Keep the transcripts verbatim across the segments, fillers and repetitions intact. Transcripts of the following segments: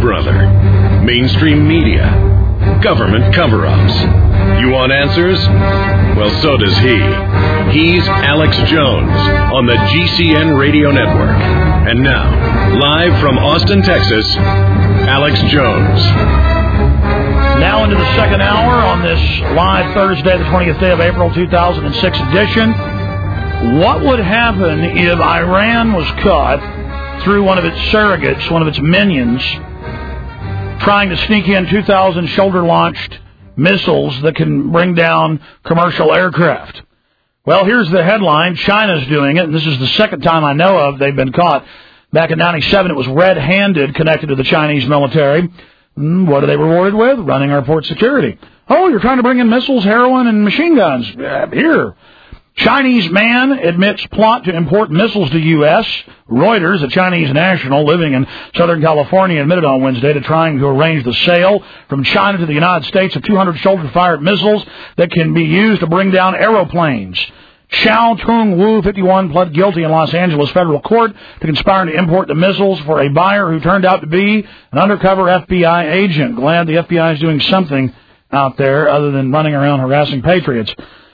brother? Mainstream media? Government cover-ups? You want answers? Well, so does he. He's Alex Jones on the G C N Radio Network. And now, live from Austin, Texas, Alex Jones. Now into the second hour on this live Thursday, the twentieth day of April, two thousand six edition. What would happen if Iran was caught through one of its surrogates, one of its minions, trying to sneak in two thousand shoulder-launched missiles that can bring down commercial aircraft? Well, here's the headline. China's doing it, and this is the second time I know of they've been caught. Back in ninety-seven, it was red-handed connected to the Chinese military. What are they rewarded with? Running our port security. Oh, you're trying to bring in missiles, heroin, and machine guns. Uh, here. Chinese man admits plot to import missiles to U S Reuters, a Chinese national living in Southern California, admitted on Wednesday to trying to arrange the sale from China to the United States of two hundred shoulder-fired missiles that can be used to bring down aeroplanes. Chao Tung Wu, fifty-one, pled guilty in Los Angeles federal court to conspiring to import the missiles for a buyer who turned out to be an undercover F B I agent. Glad the F B I is doing something out there other than running around harassing patriots.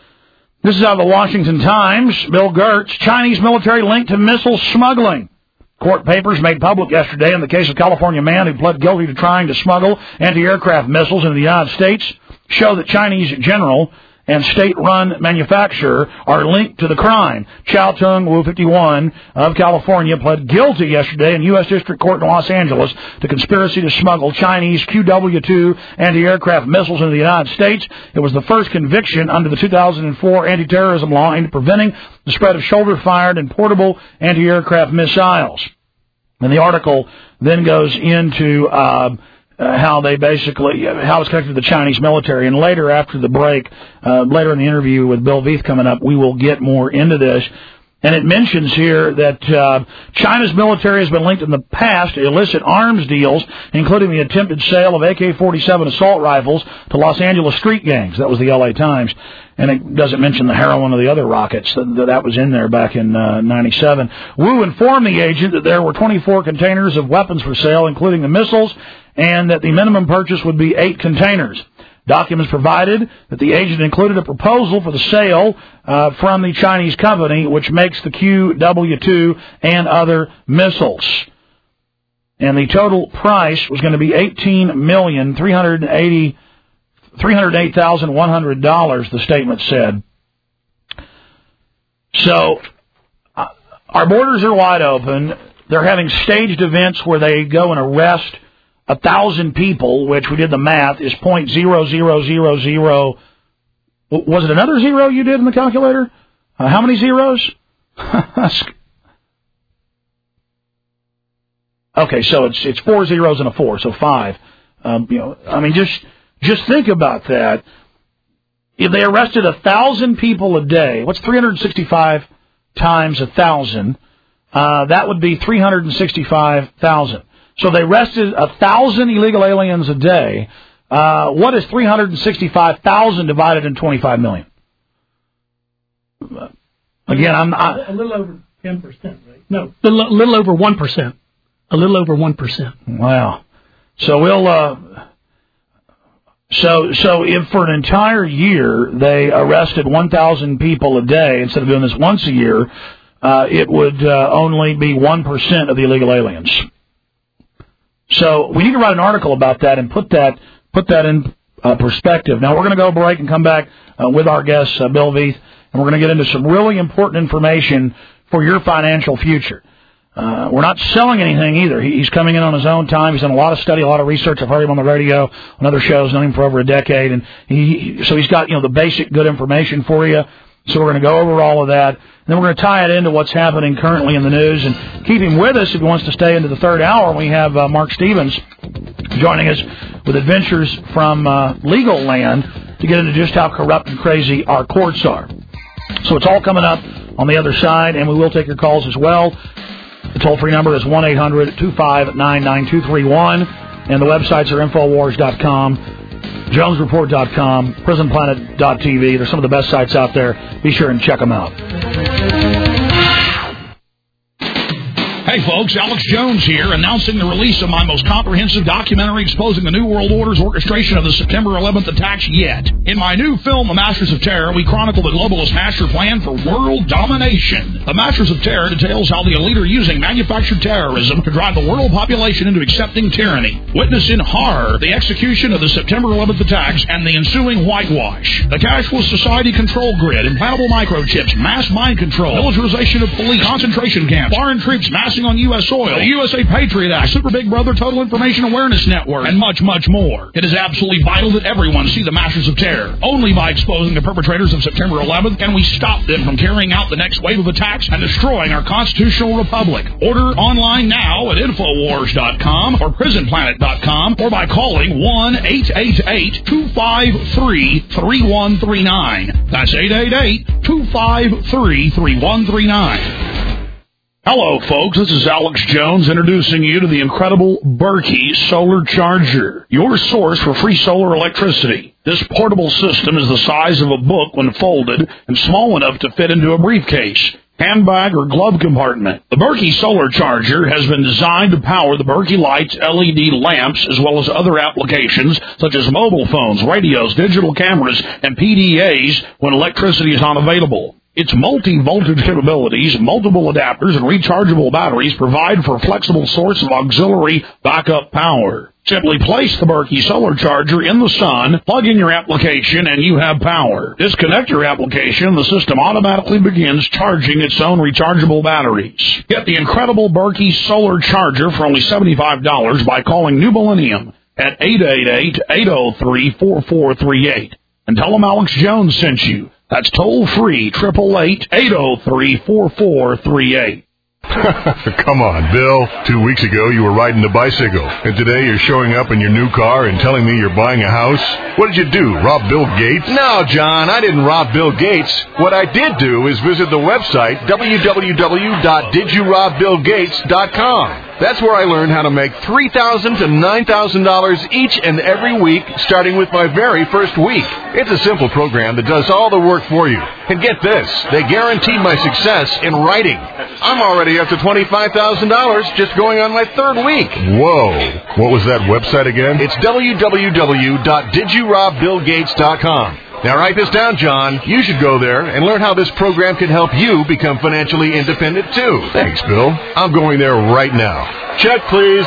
This is out of the Washington Times. Bill Gertz, Chinese military linked to missile smuggling. Court papers made public yesterday in the case of a California man who pled guilty to trying to smuggle anti-aircraft missiles into the United States show that Chinese general and state-run manufacturer are linked to the crime. Chao Tung Wu, fifty-one, of California, pled guilty yesterday in U S District Court in Los Angeles to conspiracy to smuggle Chinese Q W two anti-aircraft missiles into the United States. It was the first conviction under the two thousand four anti-terrorism law aimed at preventing the spread of shoulder-fired and portable anti-aircraft missiles. And the article then goes into Uh, Uh, how they basically, uh, how it's connected to the Chinese military. And later, after the break, uh, later in the interview with Bill Veith coming up, we will get more into this. And it mentions here that uh, China's military has been linked in the past to illicit arms deals, including the attempted sale of A K forty-seven assault rifles to Los Angeles street gangs. That was the L A Times. And it doesn't mention the heroin or the other rockets. That, that was in there back in uh, ninety-seven. Wu informed the agent that there were twenty-four containers of weapons for sale, including the missiles, and that the minimum purchase would be eight containers. Documents provided that the agent included a proposal for the sale uh, from the Chinese company, which makes the Q W two and other missiles. And the total price was going to be eighteen million three hundred eighty three hundred eight thousand one hundred dollars, the statement said. So uh, our borders are wide open. They're having staged events where they go and arrest a thousand people, which we did the math, is point zero zero zero zero. Was it another zero you did in the calculator? Uh, how many zeros? Okay, so it's it's four zeros and a four, so five. Um, you know, I mean, just just think about that. If they arrested a thousand people a day, what's three hundred sixty-five times a thousand? Uh, that would be three hundred sixty-five thousand. So they arrested a thousand illegal aliens a day. Uh, what is three hundred sixty-five thousand divided in twenty-five million? Again, I'm I, a little over ten percent, right? No, a little, little over one percent. A little over one percent. Wow. So we'll. Uh, so so if for an entire year they arrested one thousand people a day instead of doing this once a year, uh, it would uh, only be one percent of the illegal aliens. So we need to write an article about that and put that put that in uh, perspective. Now, we're going to go break and come back uh, with our guest, uh, Bill Veith, and we're going to get into some really important information for your financial future. Uh, we're not selling anything either. He, he's coming in on his own time. He's done a lot of study, a lot of research. I've heard him on the radio, on other shows, known him for over a decade. And he, so he's got, you know, the basic good information for you. So we're going to go over all of that. And then we're going to tie it into what's happening currently in the news and keep him with us if he wants to stay into the third hour. We have uh, Mark Stevens joining us with adventures from uh, legal land to get into just how corrupt and crazy our courts are. So it's all coming up on the other side, and we will take your calls as well. The toll-free number is one eight hundred two five nine nine two three one, and the websites are infowars dot com, jones report dot com, prison planet dot t v. They're some of the best sites out there. Be sure and check them out. Hey folks, Alex Jones here, announcing the release of my most comprehensive documentary exposing the New World Order's orchestration of the September eleventh attacks yet. In my new film, The Masters of Terror, we chronicle the globalist master plan for world domination. The Masters of Terror details how the elite are using manufactured terrorism to drive the world population into accepting tyranny. Witness in horror the execution of the September eleventh attacks and the ensuing whitewash. The cashless society control grid, implantable microchips, mass mind control, militarization of police, concentration camps, foreign troops massing on U S soil, the U S A Patriot Act, Super Big Brother Total Information Awareness Network, and much, much more. It is absolutely vital that everyone see the Masters of Terror. Only by exposing the perpetrators of September eleventh can we stop them from carrying out the next wave of attacks and destroying our constitutional republic. Order online now at Infowars dot com or Prison Planet dot com or by calling one eight eight eight, two five three, three one three nine. That's eight eight eight, two five three, three one three nine. Hello, folks. This is Alex Jones introducing you to the incredible Berkey Solar Charger, your source for free solar electricity. This portable system is the size of a book when folded and small enough to fit into a briefcase, handbag, or glove compartment. The Berkey Solar Charger has been designed to power the Berkey Lights L E D lamps as well as other applications such as mobile phones, radios, digital cameras, and P D As when electricity is not available. Its multi-voltage capabilities, multiple adapters, and rechargeable batteries provide for a flexible source of auxiliary backup power. Simply place the Berkey Solar Charger in the sun, plug in your application, and you have power. Disconnect your application, and the system automatically begins charging its own rechargeable batteries. Get the incredible Berkey Solar Charger for only seventy-five dollars by calling New Millennium at eight eight eight, eight oh three, four four three eight. And tell them Alex Jones sent you. That's toll-free, eight eight eight, eight oh three, four four three eight. Come on, Bill. Two weeks ago, you were riding a bicycle, and today you're showing up in your new car and telling me you're buying a house? What did you do, rob Bill Gates? No, John, I didn't rob Bill Gates. What I did do is visit the website, w w w dot did you rob bill gates dot com. That's where I learned how to make three thousand dollars to nine thousand dollars each and every week, starting with my very first week. It's a simple program that does all the work for you. And get this, they guaranteed my success in writing. I'm already up to twenty-five thousand dollars just going on my third week. Whoa. What was that website again? It's w w w dot did you rob bill gates dot com. Now write this down, John. You should go there and learn how this program can help you become financially independent, too. Thanks, Bill. I'm going there right now. Check, please.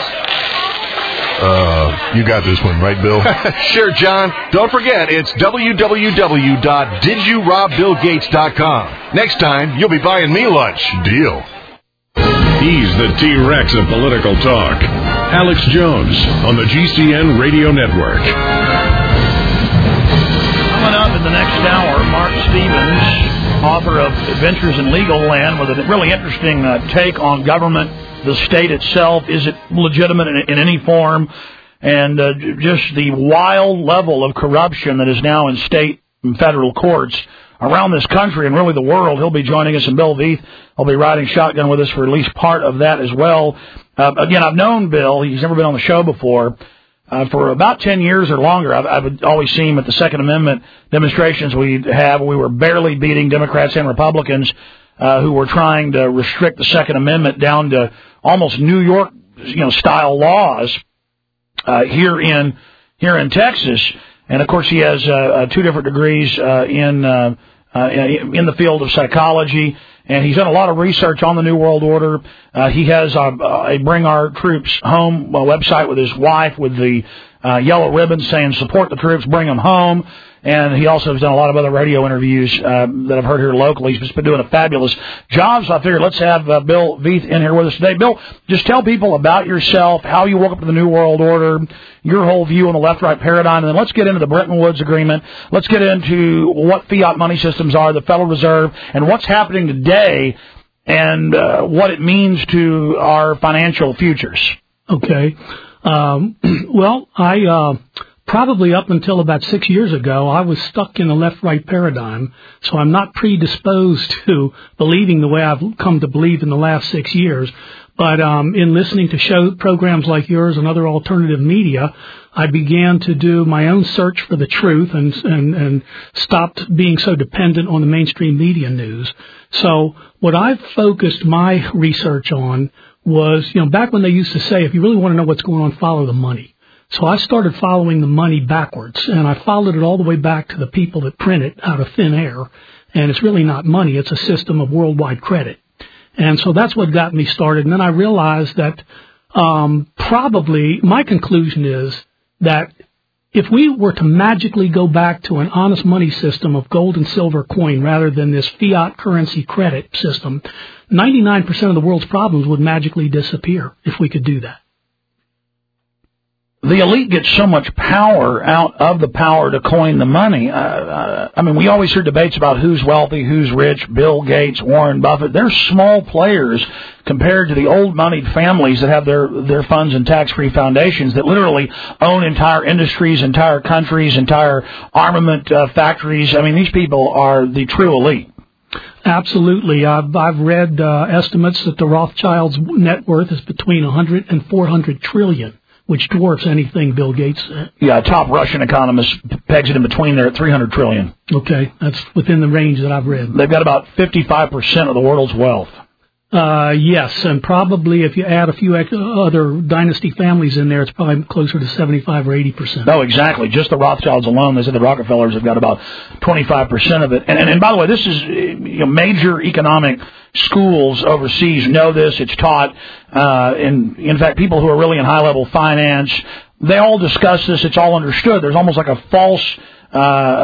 Uh, you got this one, right, Bill? Sure, John. Don't forget, it's w w w dot did you rob bill gates dot com. Next time, you'll be buying me lunch. Deal. He's the T-Rex of political talk. Alex Jones on the G C N Radio Network. Coming up in the next hour, Mark Stevens, author of Adventures in Legal Land, with a really interesting uh, take on government, the state itself. Is it legitimate in, in any form? And uh, just the wild level of corruption that is now in state and federal courts around this country and really the world. He'll be joining us, and Bill Veith will be riding shotgun with us for at least part of that as well. Uh, again, I've known Bill. He's never been on the show before. Uh, for about ten years or longer, I've, I've always seen him at the Second Amendment demonstrations we have. We were barely beating Democrats and Republicans uh, who were trying to restrict the Second Amendment down to almost New York, you know, style laws uh, here in here in Texas. And of course, he has uh, uh, two different degrees uh, in uh, uh, in the field of psychology. And he's done a lot of research on the New World Order. Uh, he has a, a Bring Our Troops Home website with his wife with the uh, yellow ribbon saying, support the troops, bring them home. And he also has done a lot of other radio interviews uh, that I've heard here locally. He's just been doing a fabulous job. So I figured let's have uh, Bill Veith in here with us today. Bill, just tell people about yourself, how you woke up to the New World Order, your whole view on the left-right paradigm, and then let's get into the Bretton Woods Agreement. Let's get into what fiat money systems are, the Federal Reserve, and what's happening today, and uh, what it means to our financial futures. Okay. Um, well, I... Uh Probably up until about six years ago, I was stuck in the left-right paradigm, so I'm not predisposed to believing the way I've come to believe in the last six years. But um, in listening to show programs like yours and other alternative media, I began to do my own search for the truth and, and, and stopped being so dependent on the mainstream media news. So what I've focused my research on was, you know, back when they used to say, if you really want to know what's going on, follow the money. So I started following the money backwards, and I followed it all the way back to the people that print it out of thin air. And it's really not money. It's a system of worldwide credit. And so that's what got me started. And then I realized that um, probably my conclusion is that if we were to magically go back to an honest money system of gold and silver coin rather than this fiat currency credit system, ninety-nine percent of the world's problems would magically disappear if we could do that. The elite gets so much power out of the power to coin the money. Uh, uh, I mean, we always hear debates about who's wealthy, who's rich, Bill Gates, Warren Buffett. They're small players compared to the old moneyed families that have their, their funds in tax-free foundations that literally own entire industries, entire countries, entire armament uh, factories. I mean, these people are the true elite. Absolutely. I've, I've read uh, estimates that the Rothschilds' net worth is between one hundred and four hundred trillion. Which dwarfs anything Bill Gates said. Yeah, a top Russian economist pegs it in between there at three hundred trillion. Okay, that's within the range that I've read. They've got about fifty-five percent of the world's wealth. Uh, yes, and probably if you add a few other dynasty families in there, it's probably closer to seventy-five or eighty percent. No, exactly. Just the Rothschilds alone, they said the Rockefellers have got about twenty-five percent of it. And, and, and by the way, this is you know, major economic schools overseas know this. It's taught. Uh, in, in fact, people who are really in high-level finance, they all discuss this. It's all understood. There's almost like a false Uh,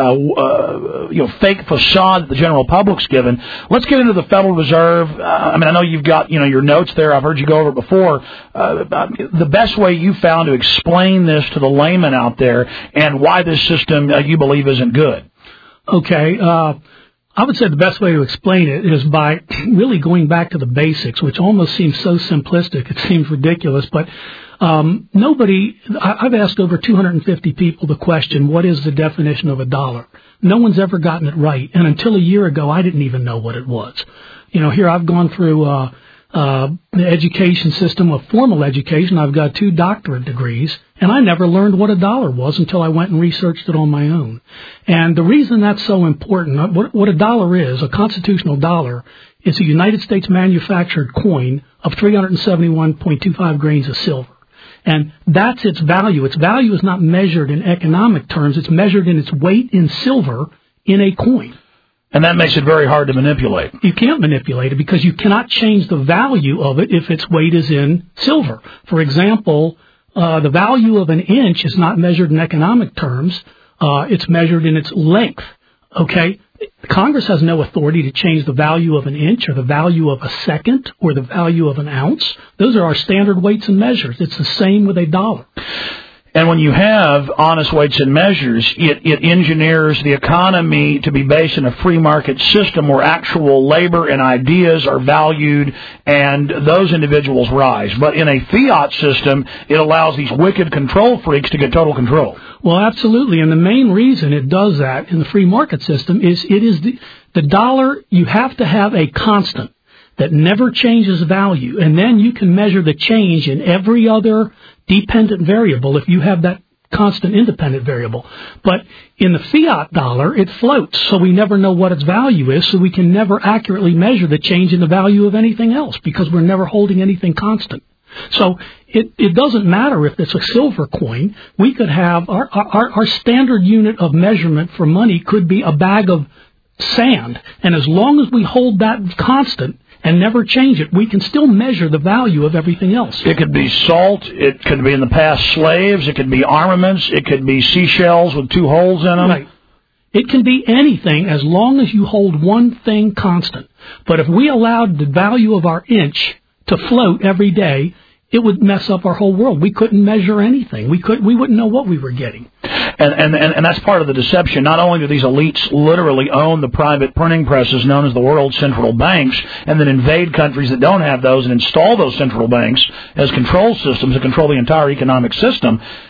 uh, you know, fake facade that the general public's given. Let's get into the Federal Reserve. Uh, I mean, I know you've got, you know, your notes there. I've heard you go over it before. Uh, the best way you found to explain this to the layman out there and why this system uh, you believe isn't good. Okay. Uh, I would say the best way to explain it is by really going back to the basics, which almost seems so simplistic. It seems ridiculous, but Um, nobody, I've asked over two hundred fifty people the question, what is the definition of a dollar? No one's ever gotten it right. And until a year ago, I didn't even know what it was. You know, here I've gone through, uh, uh, the education system of formal education. I've got two doctorate degrees, and I never learned what a dollar was until I went and researched it on my own. And the reason that's so important, what, what a dollar is, a constitutional dollar, is a United States manufactured coin of three hundred seventy-one point two five grains of silver. And that's its value. Its value is not measured in economic terms. It's measured in its weight in silver in a coin. And that makes it very hard to manipulate. You can't manipulate it because you cannot change the value of it if its weight is in silver. For example, uh, the value of an inch is not measured in economic terms. Uh, it's measured in its length. Okay? Congress has no authority to change the value of an inch or the value of a second or the value of an ounce. Those are our standard weights and measures. It's the same with a dollar. And when you have honest weights and measures, it, it engineers the economy to be based in a free market system where actual labor and ideas are valued and those individuals rise. But in a fiat system, it allows these wicked control freaks to get total control. Well, absolutely. And the main reason it does that in the free market system is it is the, the dollar, you have to have a constant that never changes value. And then you can measure the change in every other dependent variable if you have that constant independent variable. But in the fiat dollar, it floats, so we never know what its value is, so we can never accurately measure the change in the value of anything else because we're never holding anything constant. So it, it doesn't matter if it's a silver coin. We could have our, our, our standard unit of measurement for money could be a bag of sand. And as long as we hold that constant and never change it, we can still measure the value of everything else. It could be salt. It could be in the past slaves. It could be armaments. It could be seashells with two holes in them. Right. It can be anything as long as you hold one thing constant. But if we allowed the value of our inch to float every day, it would mess up our whole world. We couldn't measure anything. We could. We wouldn't know what we were getting. And, and, and, and that's part of the deception. Not only do these elites literally own the private printing presses known as the world's central banks and then invade countries that don't have those and install those central banks as control systems to control the entire economic system,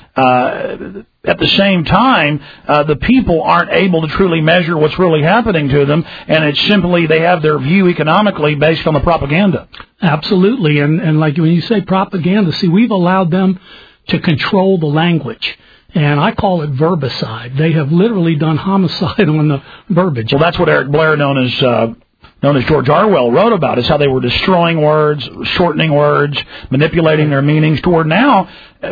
Uh, at the same time, uh, the people aren't able to truly measure what's really happening to them, and it's simply they have their view economically based on the propaganda. Absolutely, and, and like when you say propaganda, see, we've allowed them to control the language. And I call it verbicide. They have literally done homicide on the verbiage. Well, that's what Eric Blair, known as uh, known as George Orwell, wrote about, is how they were destroying words, shortening words, manipulating their meanings toward now.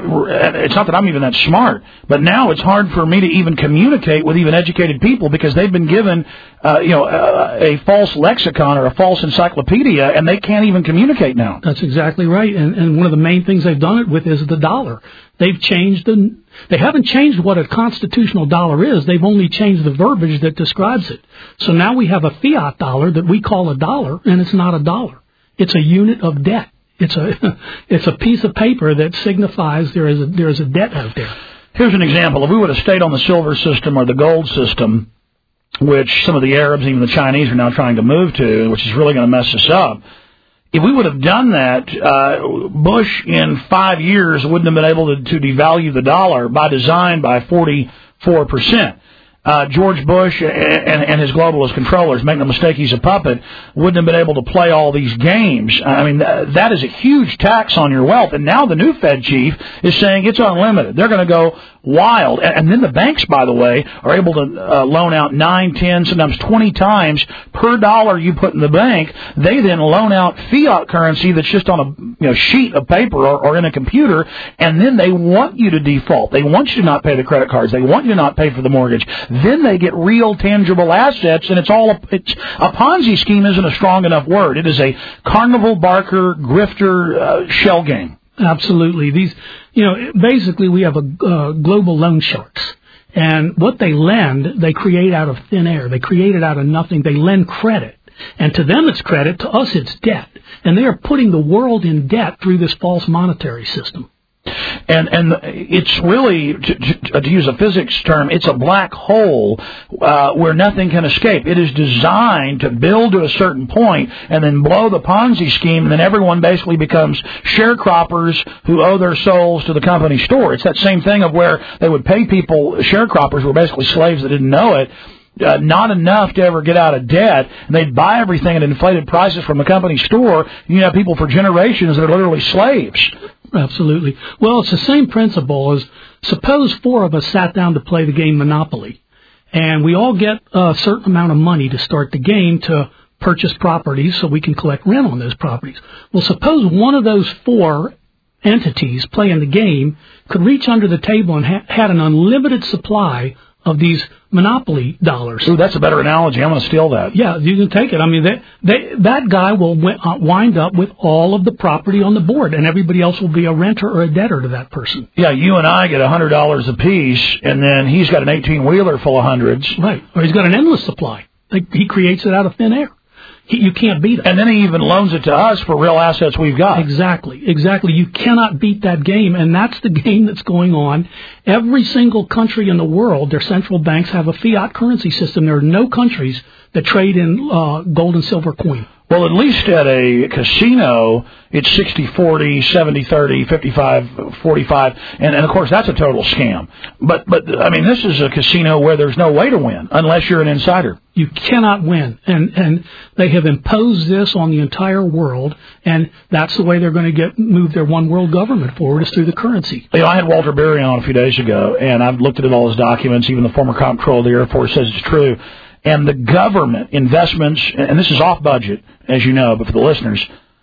It's not that I'm even that smart, but now it's hard for me to even communicate with even educated people because they've been given, uh, you know, a, a false lexicon or a false encyclopedia, and they can't even communicate now. That's exactly right. And, and one of the main things they've done it with is the dollar. They've changed the. They haven't changed what a constitutional dollar is. They've only changed the verbiage that describes it. So now we have a fiat dollar that we call a dollar, and it's not a dollar. It's a unit of debt. It's a it's a piece of paper that signifies there is a there is a debt out there. Here's an example. If we would have stayed on the silver system or the gold system, which some of the Arabs, even the Chinese, are now trying to move to, which is really going to mess us up. If we would have done that, uh, Bush in five years wouldn't have been able to, to devalue the dollar by design by forty-four percent. Uh, George Bush and, and, and his globalist controllers, make no mistake, he's a puppet, wouldn't have been able to play all these games. I mean, th- that is a huge tax on your wealth. And now the new Fed chief is saying it's unlimited. They're going to go wild. And, and then the banks, by the way, are able to uh, loan out nine, ten, sometimes twenty times per dollar you put in the bank. They then loan out fiat currency that's just on a you know, sheet of paper or, or in a computer, and then they want you to default. They want you to not pay the credit cards. They want you to not pay for the mortgage. Then they get real tangible assets, and it's all a, it's, a Ponzi scheme isn't a strong enough word. It is a carnival barker grifter uh, shell game. Absolutely. These, you know, basically we have a uh, global loan sharks, and what they lend, they create out of thin air. They create it out of nothing. They lend credit, and to them it's credit. To us it's debt, and they are putting the world in debt through this false monetary system. And and it's really, to, to, to use a physics term, it's a black hole uh, where nothing can escape. It is designed to build to a certain point and then blow the Ponzi scheme, and then everyone basically becomes sharecroppers who owe their souls to the company store. It's that same thing of where they would pay people, sharecroppers were basically slaves that didn't know it, Uh, not enough to ever get out of debt, and they'd buy everything at inflated prices from the company store. You have people for generations that are literally slaves. Absolutely. Well, it's the same principle as suppose four of us sat down to play the game Monopoly, and we all get a certain amount of money to start the game to purchase properties so we can collect rent on those properties. Well, suppose one of those four entities playing the game could reach under the table and ha- had an unlimited supply of these Monopoly dollars. Ooh, that's a better analogy. I'm going to steal that. Yeah, you can take it. I mean, they, they, that guy will w- uh, wind up with all of the property on the board, and everybody else will be a renter or a debtor to that person. Yeah, you and I get one hundred dollars apiece, and then he's got an eighteen-wheeler full of hundreds. Right, or he's got an endless supply. They, he creates it out of thin air. He, you can't beat it. And then he even loans it to us for real assets we've got. Exactly, exactly. You cannot beat that game, and that's the game that's going on. Every single country in the world, their central banks have a fiat currency system. There are no countries that trade in uh, gold and silver coin. Well, at least at a casino, it's sixty forty, seventy thirty, fifty-five forty-five, and, and of course that's a total scam. But, but I mean, this is a casino where there's no way to win unless you're an insider. You cannot win, and and they have imposed this on the entire world, and that's the way they're going to get move their one world government forward is through the currency. You know, I had Walter Berry on a few days ago, and I've looked at all his documents. Even the former comptroller of the Air Force says it's true. And the government investments, and this is off budget, as you know, but for the listeners,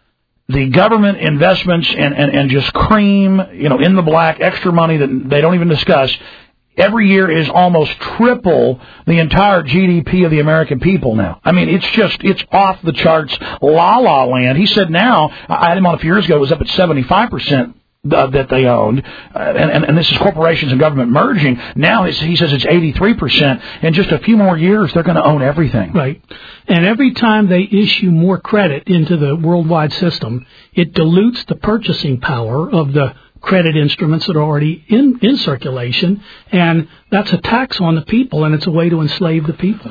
the government investments and, and, and just cream, you know, in the black, extra money that they don't even discuss, every year is almost triple the entire G D P of the American people now. I mean, it's just, it's off the charts, la-la land. He said now, I had him on a few years ago, it was up at seventy-five percent. Uh, that they owned, uh, and, and, and this is corporations and government merging. Now it's, he says it's eighty-three percent. In just a few more years, they're going to own everything. Right. And every time they issue more credit into the worldwide system, it dilutes the purchasing power of the credit instruments that are already in, in circulation, and that's a tax on the people, and it's a way to enslave the people.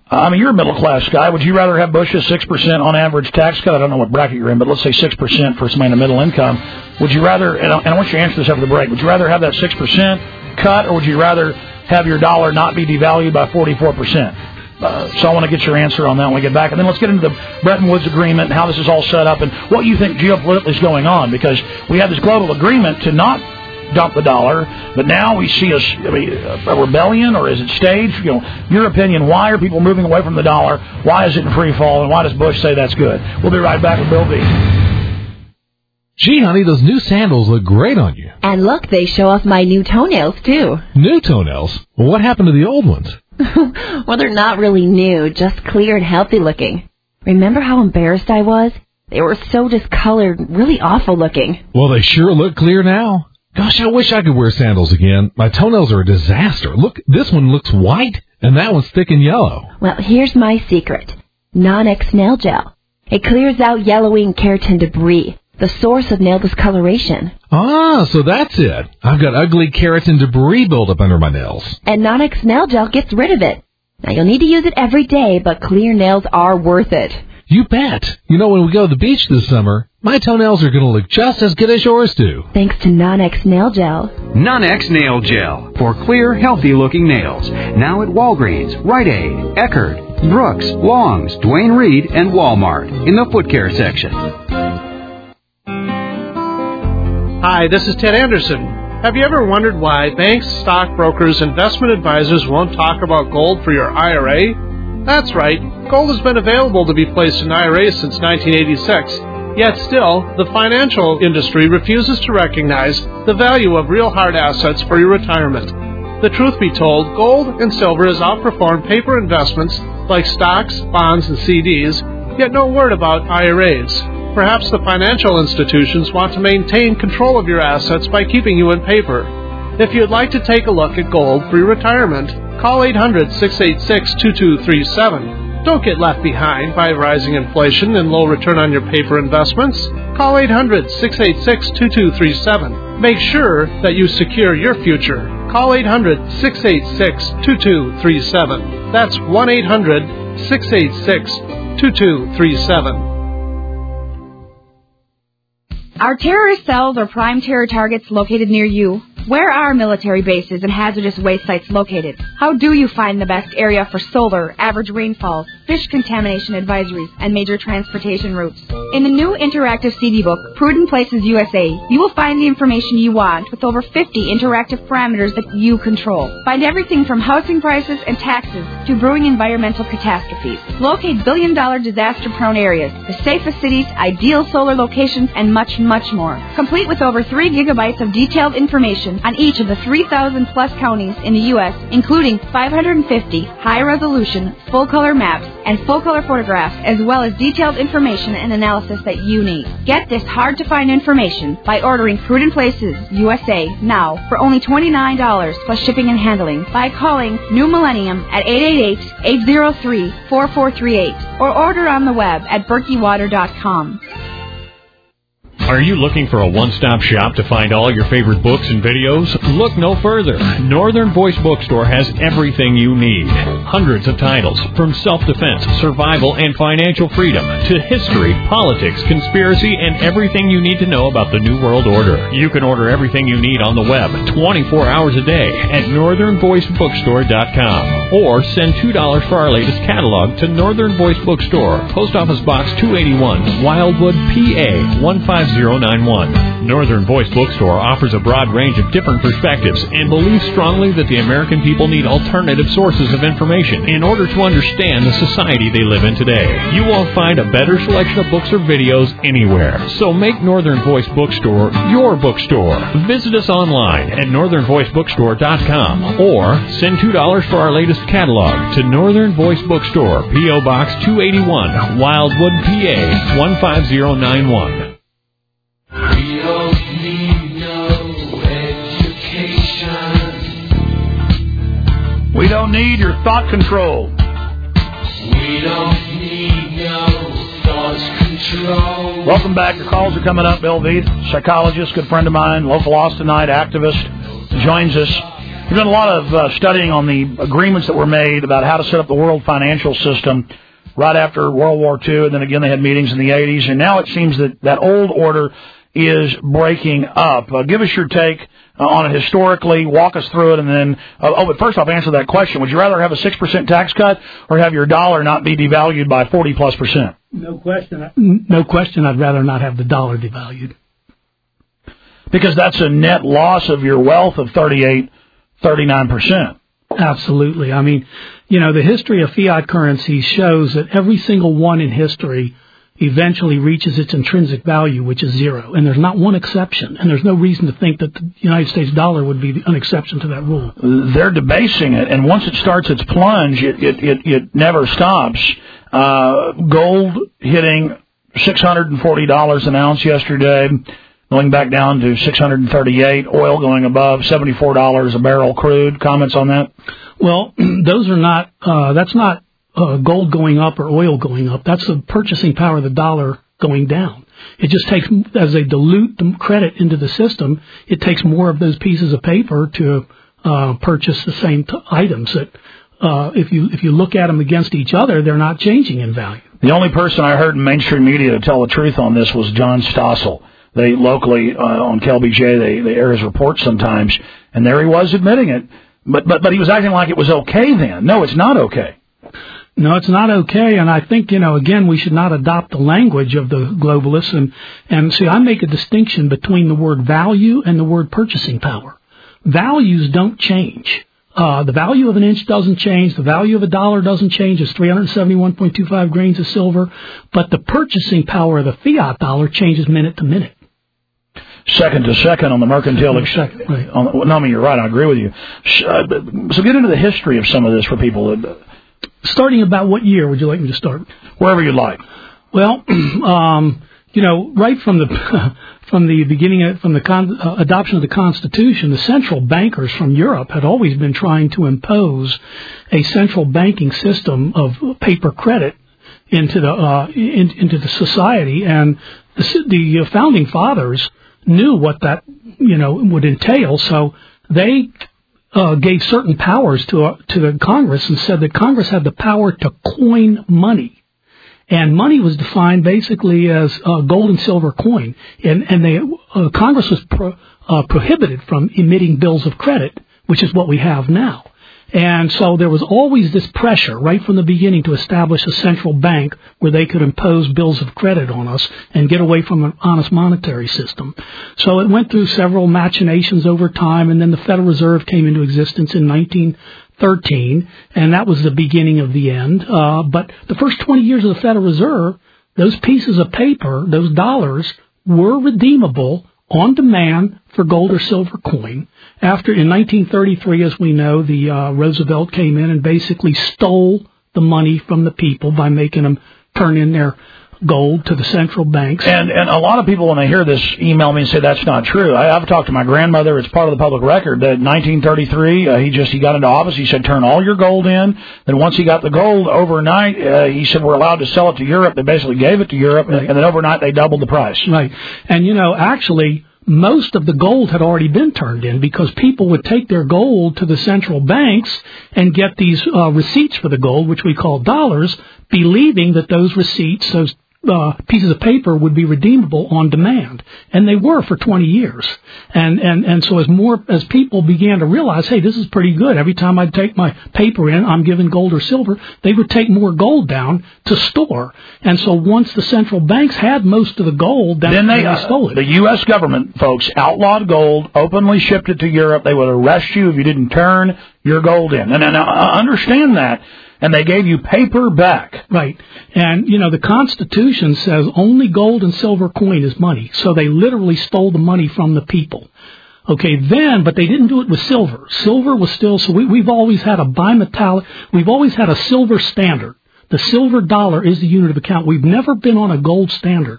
I mean, you're a middle-class guy. Would you rather have Bush's six percent on average tax cut? I don't know what bracket you're in, but let's say six percent for somebody in the middle income. Would you rather, and I, and I want you to answer this after the break, would you rather have that six percent cut, or would you rather have your dollar not be devalued by forty-four percent? Uh, so I want to get your answer on that when we get back. And then let's get into the Bretton Woods Agreement and how this is all set up and what you think geopolitically is going on, because we have this global agreement to not dump the dollar, but now we see a, I mean, a rebellion, or is it staged? You know, your opinion, why are people moving away from the dollar? Why is it in free fall? And why does Bush say that's good? We'll be right back with Bill B. Gee, honey, those new sandals look great on you. And look, they show off my new toenails, too. New toenails? Well, what happened to the old ones? Well, they're not really new, just clear and healthy looking. Remember how embarrassed I was? They were so discolored, really awful looking. Well, they sure look clear now. Gosh, I wish I could wear sandals again. My toenails are a disaster. Look, this one looks white, and that one's thick and yellow. Well, here's my secret. Non-X Nail Gel. It clears out yellowing keratin debris, the source of nail discoloration. Ah, so that's it. I've got ugly keratin debris buildup under my nails. And Non-X Nail Gel gets rid of it. Now, you'll need to use it every day, but clear nails are worth it. You bet. You know, when we go to the beach this summer, my toenails are going to look just as good as yours do. Thanks to Non-X Nail Gel. Non-X Nail Gel for clear, healthy-looking nails. Now at Walgreens, Rite Aid, Eckerd, Brooks, Long's, Duane Reade, and Walmart in the foot care section. Hi, this is Ted Anderson. Have you ever wondered why banks, stockbrokers, investment advisors won't talk about gold for your I R A? That's right. Gold has been available to be placed in I R As since nineteen eighty-six. Yet still, the financial industry refuses to recognize the value of real hard assets for your retirement. The truth be told, gold and silver has outperformed paper investments like stocks, bonds, and C Ds, yet no word about I R As. Perhaps the financial institutions want to maintain control of your assets by keeping you in paper. If you'd like to take a look at gold for your retirement, call eight hundred, six eight six, two two three seven. Don't get left behind by rising inflation and low return on your paper investments. Call eight hundred, six eight six, two two three seven. Make sure that you secure your future. Call eight hundred, six eight six, two two three seven. That's one eight hundred, six eight six, two two three seven. Are terrorist cells or prime terror targets located near you? Where are military bases and hazardous waste sites located? How do you find the best area for solar, average rainfalls, fish contamination advisories, and major transportation routes? In the new interactive C D book, Prudent Places U S A, you will find the information you want with over fifty interactive parameters that you control. Find everything from housing prices and taxes to brewing environmental catastrophes. Locate billion-dollar disaster-prone areas, the safest cities, ideal solar locations, and much, much more. Complete with over three gigabytes of detailed information on each of the three thousand plus counties in the U S, including five hundred fifty high-resolution, full-color maps and full-color photographs, as well as detailed information and analysis that you need. Get this hard-to-find information by ordering Prudent Places U S A now for only twenty-nine dollars plus shipping and handling by calling New Millennium at eight eight eight, eight zero three, four four three eight or order on the web at berkey water dot com. Are you looking for a one-stop shop to find all your favorite books and videos? Look no further. Northern Voice Bookstore has everything you need. Hundreds of titles, from self-defense, survival, and financial freedom, to history, politics, conspiracy, and everything you need to know about the New World Order. You can order everything you need on the web twenty-four hours a day at northern voice bookstore dot com. Or send two dollars for our latest catalog to Northern Voice Bookstore, Post Office Box two eighty-one, Wildwood, P A one five zero nine one. Northern Voice Bookstore offers a broad range of different perspectives and believes strongly that the American people need alternative sources of information in order to understand the society they live in today. You won't find a better selection of books or videos anywhere. So make Northern Voice Bookstore your bookstore. Visit us online at northern voice bookstore dot com or send two dollars for our latest catalog to Northern Voice Bookstore, P O Box two eighty-one, Wildwood, P A one five zero nine one. We don't need no education. We don't need your thought control. We don't need no thought control. Welcome back. Your calls are coming up. Bill Veith, psychologist, good friend of mine, local Austinite activist, joins us. You've done a lot of uh, studying on the agreements that were made about how to set up the world financial system right after World War Two, and then again they had meetings in the eighties, and now it seems that that old order is breaking up. Uh, give us your take uh, on it historically, walk us through it, and then, uh, oh, but first off, answer that question. Would you rather have a six percent tax cut or have your dollar not be devalued by forty plus percent? No question. No question, I'd rather not have the dollar devalued. Because that's a net loss of your wealth of thirty-eight, thirty-nine percent. Absolutely. I mean, you know, the history of fiat currency shows that every single one in history eventually reaches its intrinsic value, which is zero. And there's not one exception. And there's no reason to think that the United States dollar would be an exception to that rule. They're debasing it. And once it starts its plunge, it, it, it, it never stops. Uh, gold hitting six hundred forty dollars an ounce yesterday, going back down to six hundred thirty-eight. Oil going above seventy-four dollars a barrel crude. Comments on that? Well, those are not, uh, that's not uh, gold going up or oil going up. That's the purchasing power of the dollar going down. It just takes, as they dilute the credit into the system, it takes more of those pieces of paper to uh, purchase the same t- items that, uh, if you if you look at them against each other, they're not changing in value. The only person I heard in mainstream media to tell the truth on this was John Stossel. They locally uh, on K L B J, they, they air his reports sometimes, and there he was admitting it. But but but he was acting like it was okay then. No, it's not okay. No, it's not okay, and I think, you know, again, we should not adopt the language of the globalists. And, and see, I make a distinction between the word value and the word purchasing power. Values don't change. Uh, the value of an inch doesn't change. The value of a dollar doesn't change. It's three hundred seventy-one point two five grains of silver. But the purchasing power of the fiat dollar changes minute to minute. Second to second on the mercantile exchange. Right. No, I mean, you're right. I agree with you. So get into the history of some of this for people. Starting about what year would you like me to start? Wherever you like. Well, um, you know, right from the from the beginning, of, from the con, uh, adoption of the Constitution, the central bankers from Europe had always been trying to impose a central banking system of paper credit into the uh, in, into the society, and the, the founding fathers knew what that, you know, would entail. So they uh, gave certain powers to uh, to the Congress and said that Congress had the power to coin money. And money was defined basically as uh, gold and silver coin. And, and they, uh, Congress was pro, uh, prohibited from emitting bills of credit, which is what we have now. And so there was always this pressure right from the beginning to establish a central bank where they could impose bills of credit on us and get away from an honest monetary system. So it went through several machinations over time, and then the Federal Reserve came into existence in nineteen thirteen, and that was the beginning of the end. Uh, but the first twenty years of the Federal Reserve, those pieces of paper, those dollars, were redeemable on demand for gold or silver coin. After, in nineteen thirty-three, as we know, the uh, Roosevelt came in and basically stole the money from the people by making them turn in their gold to the central banks. And and a lot of people, when they hear this, email me and say that's not true. I, I've talked to my grandmother. It's part of the public record that in nineteen thirty-three, uh, he just he got into office. He said, turn all your gold in. Then once he got the gold overnight, uh, he said, we're allowed to sell it to Europe. They basically gave it to Europe, right. And then overnight they doubled the price. Right. And, you know, actually, most of the gold had already been turned in because people would take their gold to the central banks and get these uh, receipts for the gold, which we call dollars, believing that those receipts, those Uh, pieces of paper would be redeemable on demand, and they were for twenty years. And and and so as more as people began to realize, hey, this is pretty good. Every time I take my paper in, I'm given gold or silver. They would take more gold down to store. And so once the central banks had most of the gold, then, then they, they stole it. The U S government, folks, outlawed gold, openly shipped it to Europe. They would arrest you if you didn't turn your gold in. And, and I understand that. And they gave you paper back. Right. And, you know, the Constitution says only gold and silver coin is money. So they literally stole the money from the people. Okay, then, but they didn't do it with silver. Silver was still, so we, we've always had a bimetallic, we've always had a silver standard. The silver dollar is the unit of account. We've never been on a gold standard.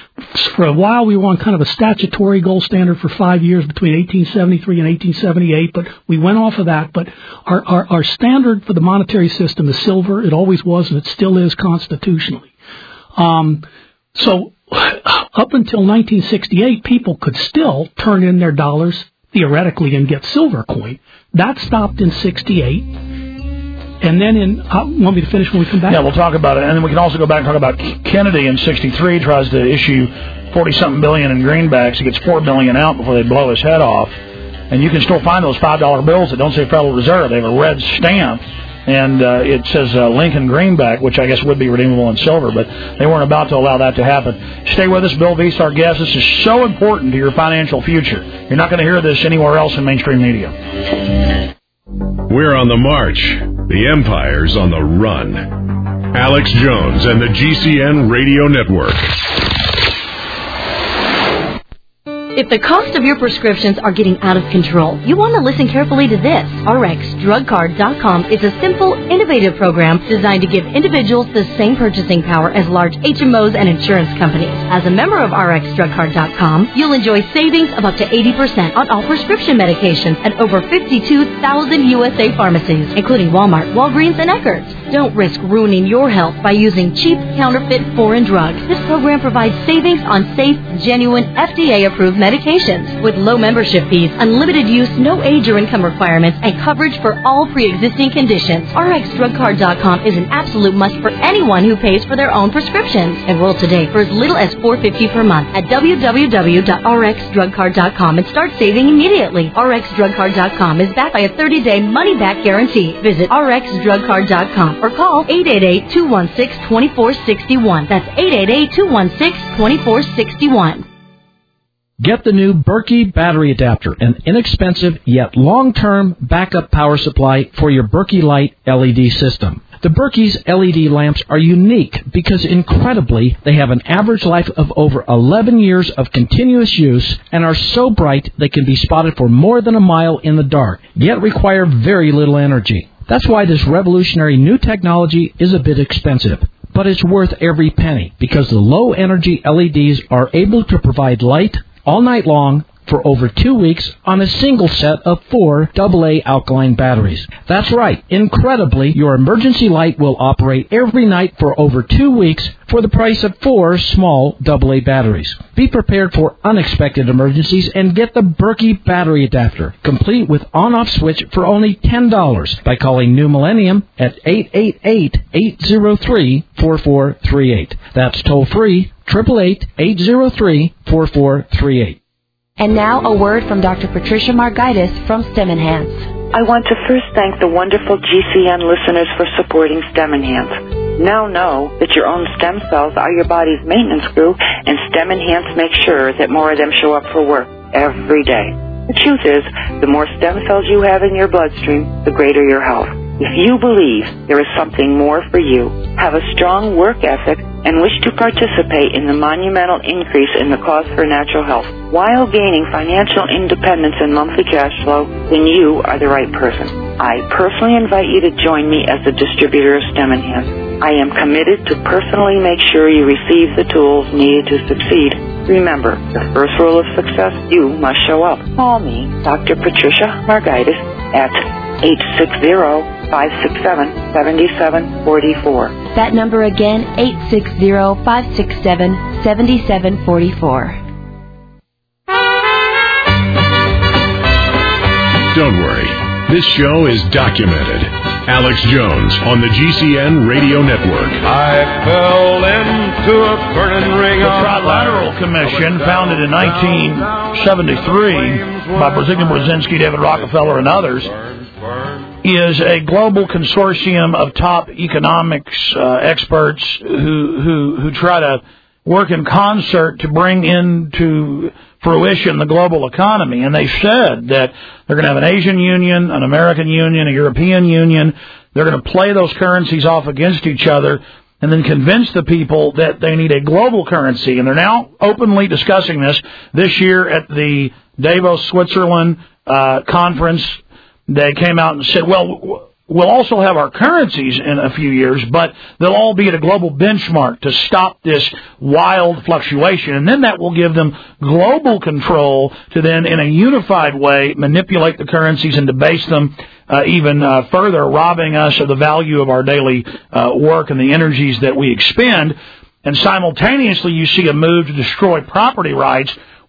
For a while, we were on kind of a statutory gold standard for five years between eighteen seventy-three and eighteen seventy-eight, but we went off of that. But our, our, our standard for the monetary system is silver. It always was, and it still is constitutionally. Um, so up until nineteen sixty-eight, people could still turn in their dollars theoretically, and get silver coin. That stopped in sixty-eight. And then in, uh, want me to finish when we come back? Yeah, we'll talk about it. And then we can also go back and talk about Kennedy in sixty-three, tries to issue forty-something billion in greenbacks. He gets four billion out before they blow his head off. And you can still find those five dollar bills that don't say Federal Reserve. They have a red stamp. And uh, it says uh, Lincoln Greenback, which I guess would be redeemable in silver, but they weren't about to allow that to happen. Stay with us. Bill Veith, our guest. This is so important to your financial future. You're not going to hear this anywhere else in mainstream media. We're on the march. The empire's on the run. Alex Jones and the G C N Radio Network. If the cost of your prescriptions are getting out of control, you want to listen carefully to this. R X Drug Card dot com is a simple, innovative program designed to give individuals the same purchasing power as large H M Os and insurance companies. As a member of R X Drug Card dot com, you'll enjoy savings of up to eighty percent on all prescription medications at over fifty-two thousand U S A pharmacies, including Walmart, Walgreens, and Eckerd's. Don't risk ruining your health by using cheap, counterfeit, foreign drugs. This program provides savings on safe, genuine, F D A-approved medications with low membership fees, unlimited use, no age or income requirements, and coverage for all pre-existing conditions. R X Drug Card dot com is an absolute must for anyone who pays for their own prescriptions. Enroll today for as little as four dollars and fifty cents per month at w w w dot r x drug card dot com and start saving immediately. R X Drug Card dot com is backed by a thirty-day money-back guarantee. Visit R X Drug Card dot com or call eight eight eight, two one six, two four six one. That's eight eight eight, two one six, two four six one. Get the new Berkey battery adapter, an inexpensive yet long-term backup power supply for your Berkey Light L E D system. The Berkey's L E D lamps are unique because, incredibly, they have an average life of over eleven years of continuous use and are so bright they can be spotted for more than a mile in the dark, yet require very little energy. That's why this revolutionary new technology is a bit expensive. But it's worth every penny because the low-energy L E Ds are able to provide light all night long for over two weeks on a single set of four double A alkaline batteries. That's right. Incredibly, your emergency light will operate every night for over two weeks for the price of four small double A batteries. Be prepared for unexpected emergencies and get the Berkey battery adapter, complete with on-off switch for only ten dollars by calling New Millennium at eight eight eight, eight zero three, four four three eight. That's toll-free, eight eight eight, eight zero three, four four three eight. And now a word from Doctor Patricia Margaitis from STEM Enhance. I want to first thank the wonderful G C N listeners for supporting STEM Enhance. Now know that your own stem cells are your body's maintenance crew, and STEM Enhance makes sure that more of them show up for work every day. The truth is, the more stem cells you have in your bloodstream, the greater your health. If you believe there is something more for you, have a strong work ethic, and wish to participate in the monumental increase in the cost for natural health while gaining financial independence and monthly cash flow, then you are the right person. I personally invite you to join me as the distributor of STEM Enhance. I am committed to personally make sure you receive the tools needed to succeed. Remember, the first rule of success, you must show up. Call me, Doctor Patricia Margaitis, at eight six zero, five six seven, seven seven four four. That number again, eight six zero, five six seven, seven seven four four. Don't worry. This show is documented. Alex Jones on the G C N Radio Network. I fell into a burning ring. The Trilateral Commission, founded in nineteen seventy-three by Brzezinski, Brzezinski, David Rockefeller, and others, is a global consortium of top economics uh, experts who, who who try to work in concert to bring into fruition the global economy. And they said that they're going to have an Asian Union, an American Union, a European Union. They're going to play those currencies off against each other and then convince the people that they need a global currency. And they're now openly discussing this this year at the Davos, Switzerland uh, conference. They came out and said, well, we'll also have our currencies in a few years, but they'll all be at a global benchmark to stop this wild fluctuation. And then that will give them global control to then, in a unified way, manipulate the currencies and debase them uh, even uh, further, robbing us of the value of our daily uh, work and the energies that we expend. And simultaneously, you see a move to destroy property rights,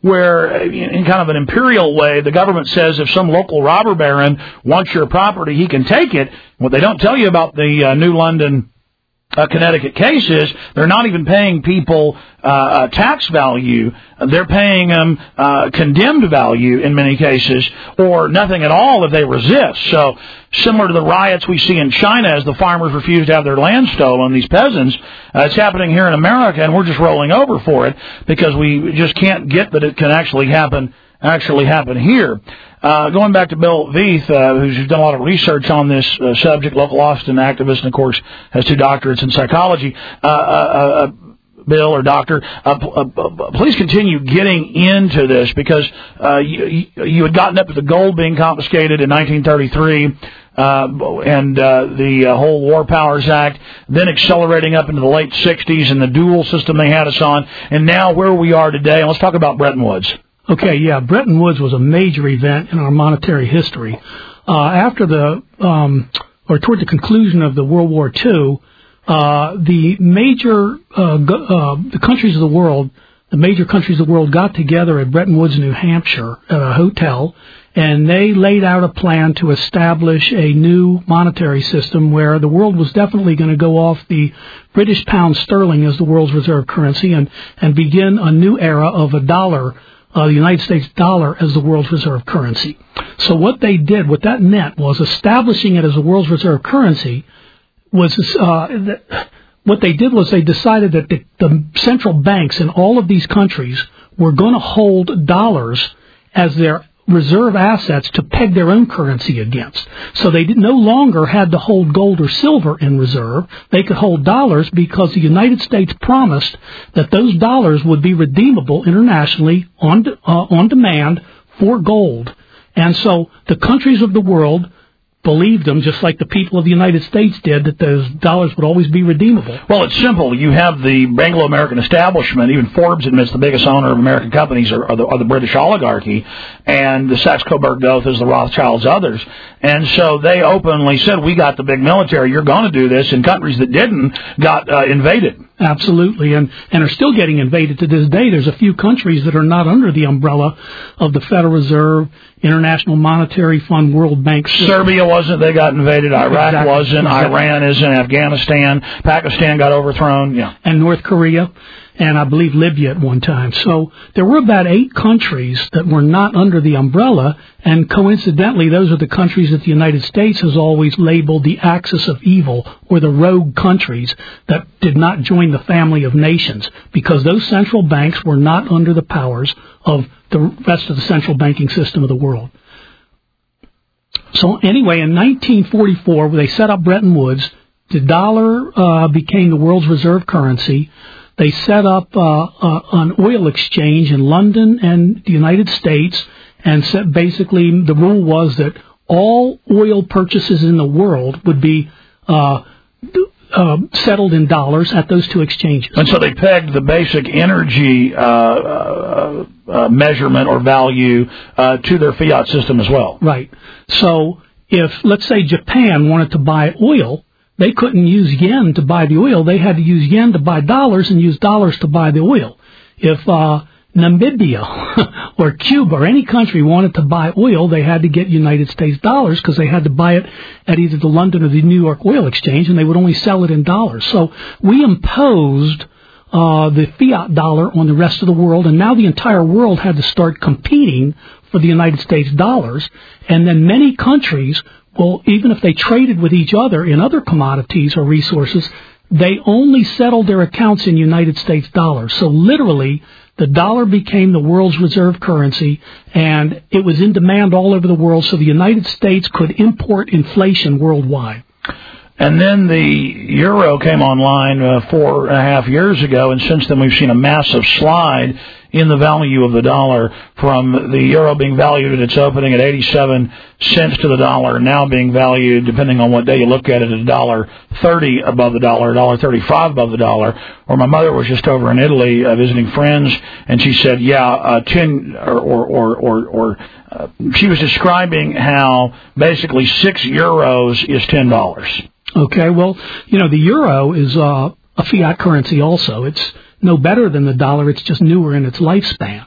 where, in kind of an imperial way, the government says if some local robber baron wants your property, he can take it. What they don't tell you about the uh, New London, uh, Connecticut case is they're not even paying people uh, tax value. They're paying them uh, condemned value in many cases, or nothing at all if they resist. So similar to the riots we see in China as the farmers refuse to have their land stolen, these peasants, uh, it's happening here in America, and we're just rolling over for it because we just can't get that it can actually happen actually happen here. Uh, going back to Bill Veith, uh, who's done a lot of research on this uh, subject, local Austin activist, and of course has two doctorates in psychology. Uh, uh, uh, Bill or Doctor, uh, uh, please continue getting into this because uh, you, you had gotten up to the gold being confiscated in nineteen thirty-three uh, and uh, the uh, whole War Powers Act, then accelerating up into the late sixties and the dual system they had us on, and now where we are today. And let's talk about Bretton Woods. Okay, yeah, Bretton Woods was a major event in our monetary history. Uh, after the, um, or toward the conclusion of the World War Two, uh, the major, uh, go, uh, the countries of the world, the major countries of the world got together at Bretton Woods, New Hampshire, at a hotel, and they laid out a plan to establish a new monetary system where the world was definitely going to go off the British pound sterling as the world's reserve currency and, and begin a new era of a dollar, Uh, the United States dollar as the world's reserve currency. So what they did, what that meant was establishing it as a world's reserve currency was, uh, th- what they did was they decided that the, the central banks in all of these countries were going to hold dollars as their reserve assets to peg their own currency against. So they did, no longer had to hold gold or silver in reserve. They could hold dollars because the United States promised that those dollars would be redeemable internationally on, uh, on demand for gold. And so the countries of the world believed them, just like the people of the United States did, that those dollars would always be redeemable. Well, it's simple. You have the Anglo-American establishment. Even Forbes admits the biggest owner of American companies are, are, the, are the British oligarchy, and the Saxe-Coburg-Goethas, the Rothschilds, others. And so they openly said, we got the big military, you're going to do this, and countries that didn't got uh, invaded. Absolutely, and, and are still getting invaded to this day. There's a few countries that are not under the umbrella of the Federal Reserve, International Monetary Fund, World Bank. Serbia wasn't, they got invaded. Iraq exactly. wasn't. Exactly. Iran isn't. Afghanistan. Pakistan got overthrown. Yeah. And North Korea, and I believe Libya at one time. So there were about eight countries that were not under the umbrella, and coincidentally, those are the countries that the United States has always labeled the axis of evil, or the rogue countries that did not join the family of nations, because those central banks were not under the powers of the rest of the central banking system of the world. So anyway, in nineteen forty-four, when they set up Bretton Woods, the dollar uh, became the world's reserve currency. They set up uh, uh, an oil exchange in London and the United States, and set basically the rule was that all oil purchases in the world would be uh, uh, settled in dollars at those two exchanges. And so they pegged the basic energy uh, uh, uh, measurement or value uh, to their fiat system as well. Right. So if, let's say, Japan wanted to buy oil, they couldn't use yen to buy the oil. They had to use yen to buy dollars and use dollars to buy the oil. If uh, Namibia or Cuba or any country wanted to buy oil, they had to get United States dollars because they had to buy it at either the London or the New York Oil Exchange, and they would only sell it in dollars. So we imposed uh, the fiat dollar on the rest of the world, and now the entire world had to start competing for the United States dollars, and then many countries, well, even if they traded with each other in other commodities or resources, they only settled their accounts in United States dollars. So literally, the dollar became the world's reserve currency, and it was in demand all over the world, so the United States could import inflation worldwide. And then the euro came online uh, four and a half years ago, and since then we've seen a massive slide in the value of the dollar, from the euro being valued at its opening at eighty-seven cents to the dollar, now being valued, depending on what day you look at it, at a dollar thirty above the dollar, a dollar thirty-five above the dollar. Or my mother was just over in Italy uh, visiting friends, and she said, yeah, uh, ten or or or or, or uh, she was describing how basically six euros is ten dollars. Okay, well, you know, the euro is uh, a fiat currency also. It's no better than the dollar. It's just newer in its lifespan.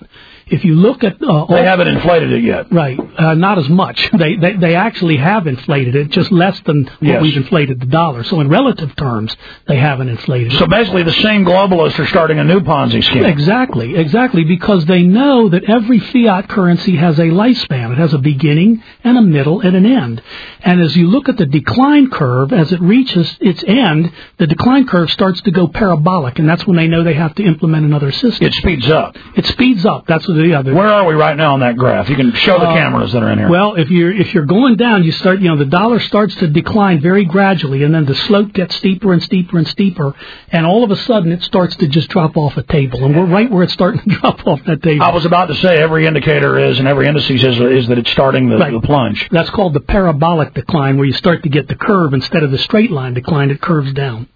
if you look at... Uh, they haven't inflated it yet. Right. Uh, not as much. They, they they actually have inflated it, just less than what yes. we've inflated the dollar. So in relative terms, they haven't inflated it. So basically the same globalists are starting a new Ponzi scheme. Exactly, exactly, because they know that every fiat currency has a lifespan. It has a beginning and a middle and an end. And as you look at the decline curve, as it reaches its end, the decline curve starts to go parabolic, and that's when they know they have to implement another system. It speeds up. It speeds up. That's what the other. Where are we right now on that graph? You can show the uh, cameras that are in here. Well, if you're if you're going down, you start. You know, the dollar starts to decline very gradually, and then the slope gets steeper and steeper and steeper, and all of a sudden it starts to just drop off a table, and we're right where it's starting to drop off that table. I was about to say every indicator is, and every indices is, is that it's starting the, right. the plunge. That's called the parabolic decline, where you start to get the curve instead of the straight line decline. It curves down.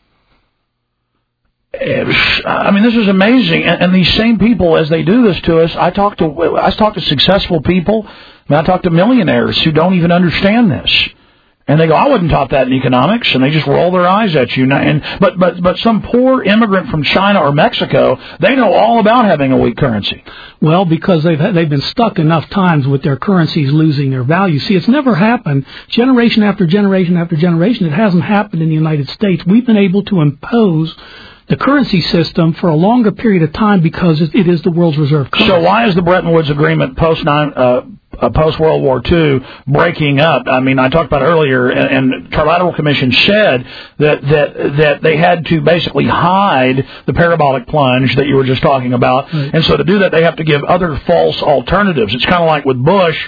I mean, this is amazing, and, and these same people, as they do this to us, I talk to I talk to successful people, and I talk to millionaires who don't even understand this, and they go, "I wasn't taught that in economics," and they just roll their eyes at you. And but but but some poor immigrant from China or Mexico, they know all about having a weak currency. Well, because they've they've been stuck enough times with their currencies losing their value. See, it's never happened generation after generation after generation. It hasn't happened in the United States. We've been able to impose the currency system for a longer period of time because it is the world's reserve currency. So why is the Bretton Woods Agreement post nine uh, uh, post World War Two breaking up? I mean, I talked about it earlier, and, and Trilateral Commission said that that that they had to basically hide the parabolic plunge that you were just talking about, right. And so to do that, they have to give other false alternatives. It's kind of like with Bush.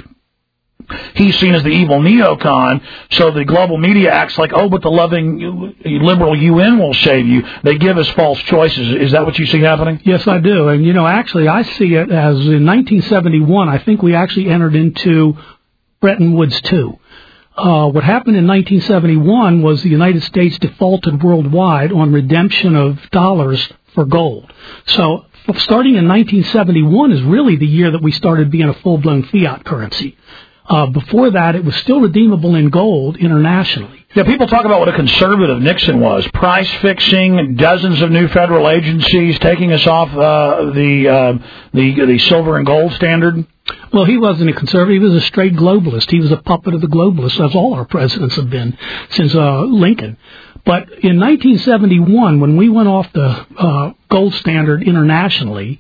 He's seen as the evil neocon, so the global media acts like, oh, but the loving liberal U N will save you. They give us false choices. Is that what you see happening? Yes, I do. And, you know, actually, I see it as in nineteen seventy-one, I think we actually entered into Bretton Woods two. Uh, what happened in nineteen seventy-one was the United States defaulted worldwide on redemption of dollars for gold. So starting in nineteen seventy-one is really the year that we started being a full-blown fiat currency. Uh, before that, it was still redeemable in gold internationally. Yeah, people talk about what a conservative Nixon was. Price fixing, dozens of new federal agencies, taking us off uh, the, uh, the the silver and gold standard. Well, he wasn't a conservative. He was a straight globalist. He was a puppet of the globalists, as all our presidents have been since uh, Lincoln. But in nineteen seventy-one, when we went off the uh, gold standard internationally,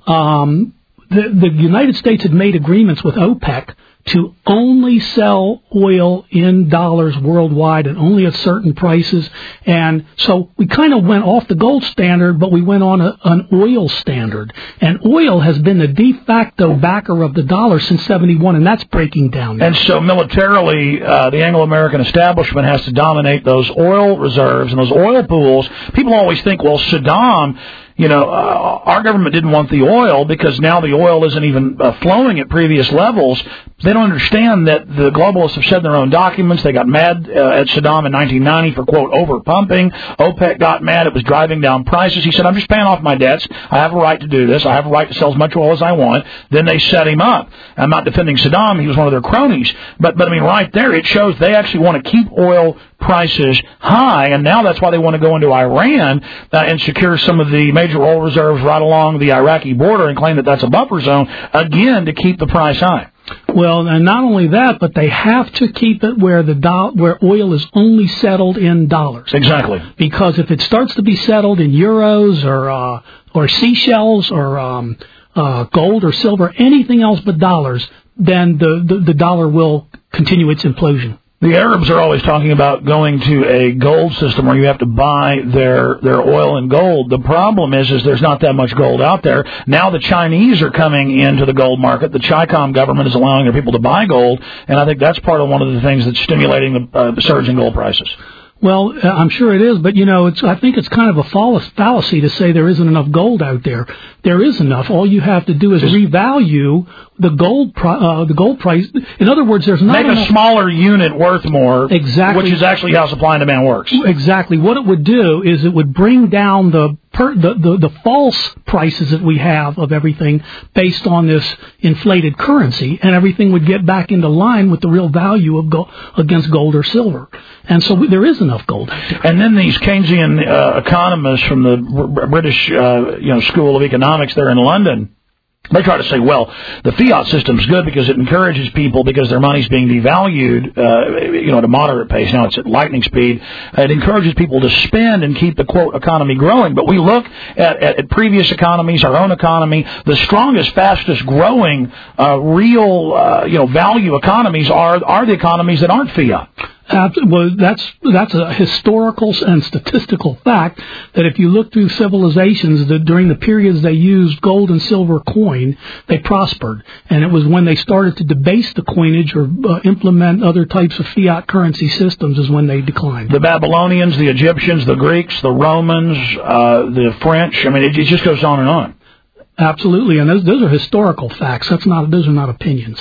um, the, the United States had made agreements with OPEC to only sell oil in dollars worldwide and only at certain prices. And so we kind of went off the gold standard, but we went on a, an oil standard. And oil has been the de facto backer of the dollar since seventy-one, and that's breaking down now. And so militarily, uh, the Anglo-American establishment has to dominate those oil reserves and those oil pools. People always think, well, Saddam... You know, uh, our government didn't want the oil because now the oil isn't even uh, flowing at previous levels. They don't understand that the globalists have said in their own documents. They got mad uh, at Saddam in nineteen ninety for, quote, over-pumping. OPEC got mad. It was driving down prices. He said, I'm just paying off my debts. I have a right to do this. I have a right to sell as much oil as I want. Then they set him up. I'm not defending Saddam. He was one of their cronies. But, but I mean, right there, it shows they actually want to keep oil prices high, and now that's why they want to go into Iran uh, and secure some of the major oil reserves right along the Iraqi border and claim that that's a buffer zone, again, to keep the price high. Well, and not only that, but they have to keep it where the do- where oil is only settled in dollars. Exactly. Because if it starts to be settled in euros or uh, or seashells or um, uh, gold or silver, anything else but dollars, then the, the, the dollar will continue its implosion. The Arabs are always talking about going to a gold system where you have to buy their their oil in gold. The problem is, is there's not that much gold out there. Now the Chinese are coming into the gold market. The Chi-Com government is allowing their people to buy gold, and I think that's part of one of the things that's stimulating the, uh, the surge in gold prices. Well, I'm sure it is, but, you know, it's, I think it's kind of a fallacy to say there isn't enough gold out there. There is enough. All you have to do is revalue the gold uh, the gold price. In other words, there's not Make enough... a smaller unit worth more, exactly, which is actually how supply and demand works. Exactly. What it would do is it would bring down the Per, the, the, the false prices that we have of everything based on this inflated currency, and everything would get back into line with the real value of gold against gold or silver. And so we, there is enough gold out there. And then these Keynesian uh, economists from the British uh, you know School of Economics there in London, They try to say, well, the fiat system's good because it encourages people because their money's being devalued, uh, you know, at a moderate pace. Now it's at lightning speed. It encourages people to spend and keep the, quote, economy growing. But we look at, at, at previous economies, our own economy, the strongest, fastest growing, uh, real, uh, you know, value economies are, are the economies that aren't fiat. Uh, well, that's that's a historical and statistical fact that if you look through civilizations, that during the periods they used gold and silver coin, they prospered. And it was when they started to debase the coinage or uh, implement other types of fiat currency systems is when they declined. The Babylonians, the Egyptians, the Greeks, the Romans, uh, the French, I mean, it, it just goes on and on. Absolutely, and those, those are historical facts. That's not; those are not opinions.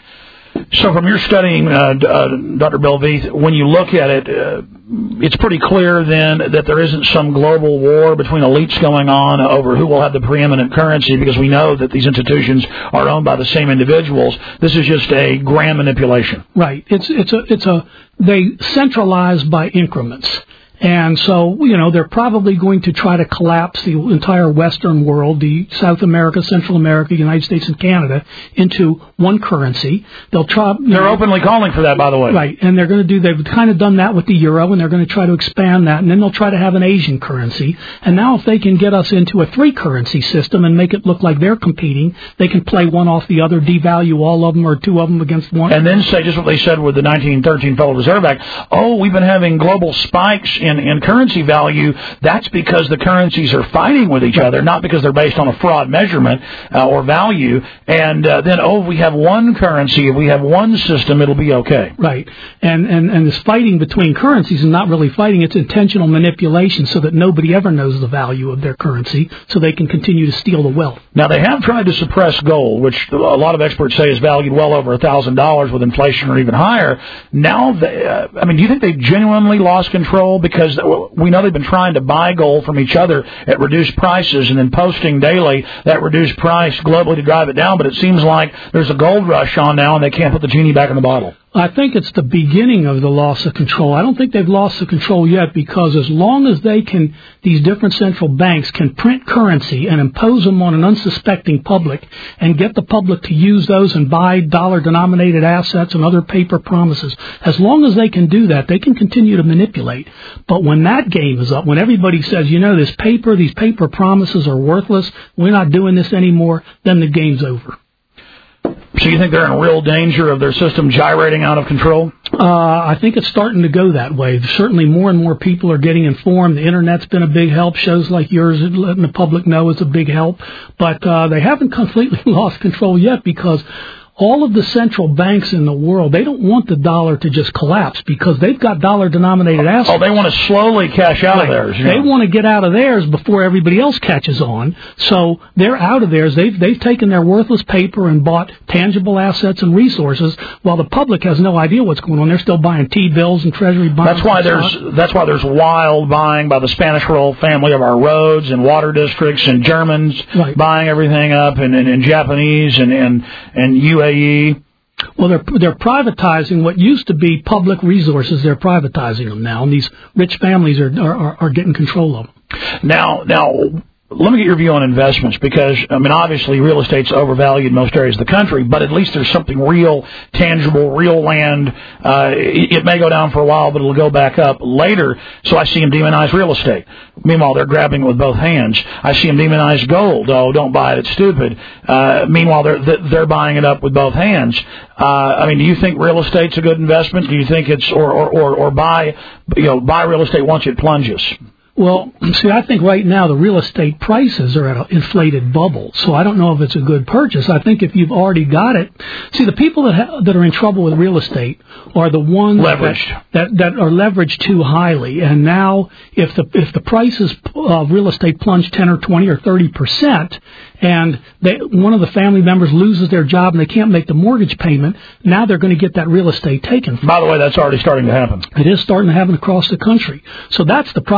So from your studying, uh, uh, Doctor Belvith, when you look at it, uh, it's pretty clear then that there isn't some global war between elites going on over who will have the preeminent currency, because we know that these institutions are owned by the same individuals. This is just a grand manipulation. Right. It's it's a it's a they centralize by increments. And so, you know, they're probably going to try to collapse the entire Western world, the South America, Central America, United States, and Canada, into one currency. They'll try. They're know, openly calling for that, by the way. Right, and they're going to do. They've kind of done that with the euro, and they're going to try to expand that, and then they'll try to have an Asian currency. And now, if they can get us into a three-currency system and make it look like they're competing, they can play one off the other, devalue all of them or two of them against one. And then say just what they said with the nineteen thirteen Federal Reserve Act. Oh, we've been having global spikes in, in currency value. That's because the currencies are fighting with each other, not because they're based on a fraud measurement uh, or value. And uh, then, oh, if we have one currency, if we have one system, it'll be okay. Right. And, and, and this fighting between currencies is not really fighting. It's intentional manipulation so that nobody ever knows the value of their currency so they can continue to steal the wealth. Now, they have tried to suppress gold, which a lot of experts say is valued well over one thousand dollars with inflation or even higher. Now, they, uh, I mean, do you think they genuinely lost control? Because we know they've been trying to buy gold from each other at reduced prices and then posting daily that reduced price globally to drive it down, but it seems like there's a gold rush on now and they can't put the genie back in the bottle. I think it's the beginning of the loss of control. I don't think they've lost the control yet, because as long as they can, these different central banks can print currency and impose them on an unsuspecting public and get the public to use those and buy dollar-denominated assets and other paper promises, as long as they can do that, they can continue to manipulate. But when that game is up, when everybody says, you know, this paper, these paper promises are worthless, we're not doing this anymore, then the game's over. So you think they're in real danger of their system gyrating out of control? Uh, I think it's starting to go that way. Certainly more and more people are getting informed. The Internet's been a big help. Shows like yours letting the public know is a big help. But uh, they haven't completely lost control yet, because all of the central banks in the world, they don't want the dollar to just collapse, because they've got dollar-denominated assets. Oh, they want to slowly cash out right. of theirs. They know. want to get out of theirs before everybody else catches on. So they're out of theirs. They've they've taken their worthless paper and bought tangible assets and resources, while the public has no idea what's going on. They're still buying T-bills and Treasury bonds. That's why there's stock. that's why there's wild buying by the Spanish royal family of our roads and water districts, and Germans right. buying everything up, and, and, and Japanese and and and U A E. Well, they're they're privatizing what used to be public resources. They're privatizing them now, and these rich families are are, are getting control of them. Now, now, let me get your view on investments, because, I mean, obviously real estate's overvalued in most areas of the country, but at least there's something real, tangible, real land. Uh, it, it may go down for a while, but it'll go back up later. So I see them demonize real estate. Meanwhile, they're grabbing it with both hands. I see them demonize gold. Oh, don't buy it, it's stupid. Uh, meanwhile, they're they're buying it up with both hands. Uh, I mean, do you think real estate's a good investment? Do you think it's or or or, or buy you know buy real estate once it plunges? Well, see, I think right now the real estate prices are at an inflated bubble, so I don't know if it's a good purchase. I think if you've already got it, see, the people that ha- that are in trouble with real estate are the ones leveraged. That, that that are leveraged too highly. And now, if the if the prices of real estate plunge ten or twenty or thirty percent, and they, one of the family members loses their job and they can't make the mortgage payment, now they're going to get that real estate taken. By the way, that's already starting to happen. It is starting to happen across the country. So that's the problem. Let's say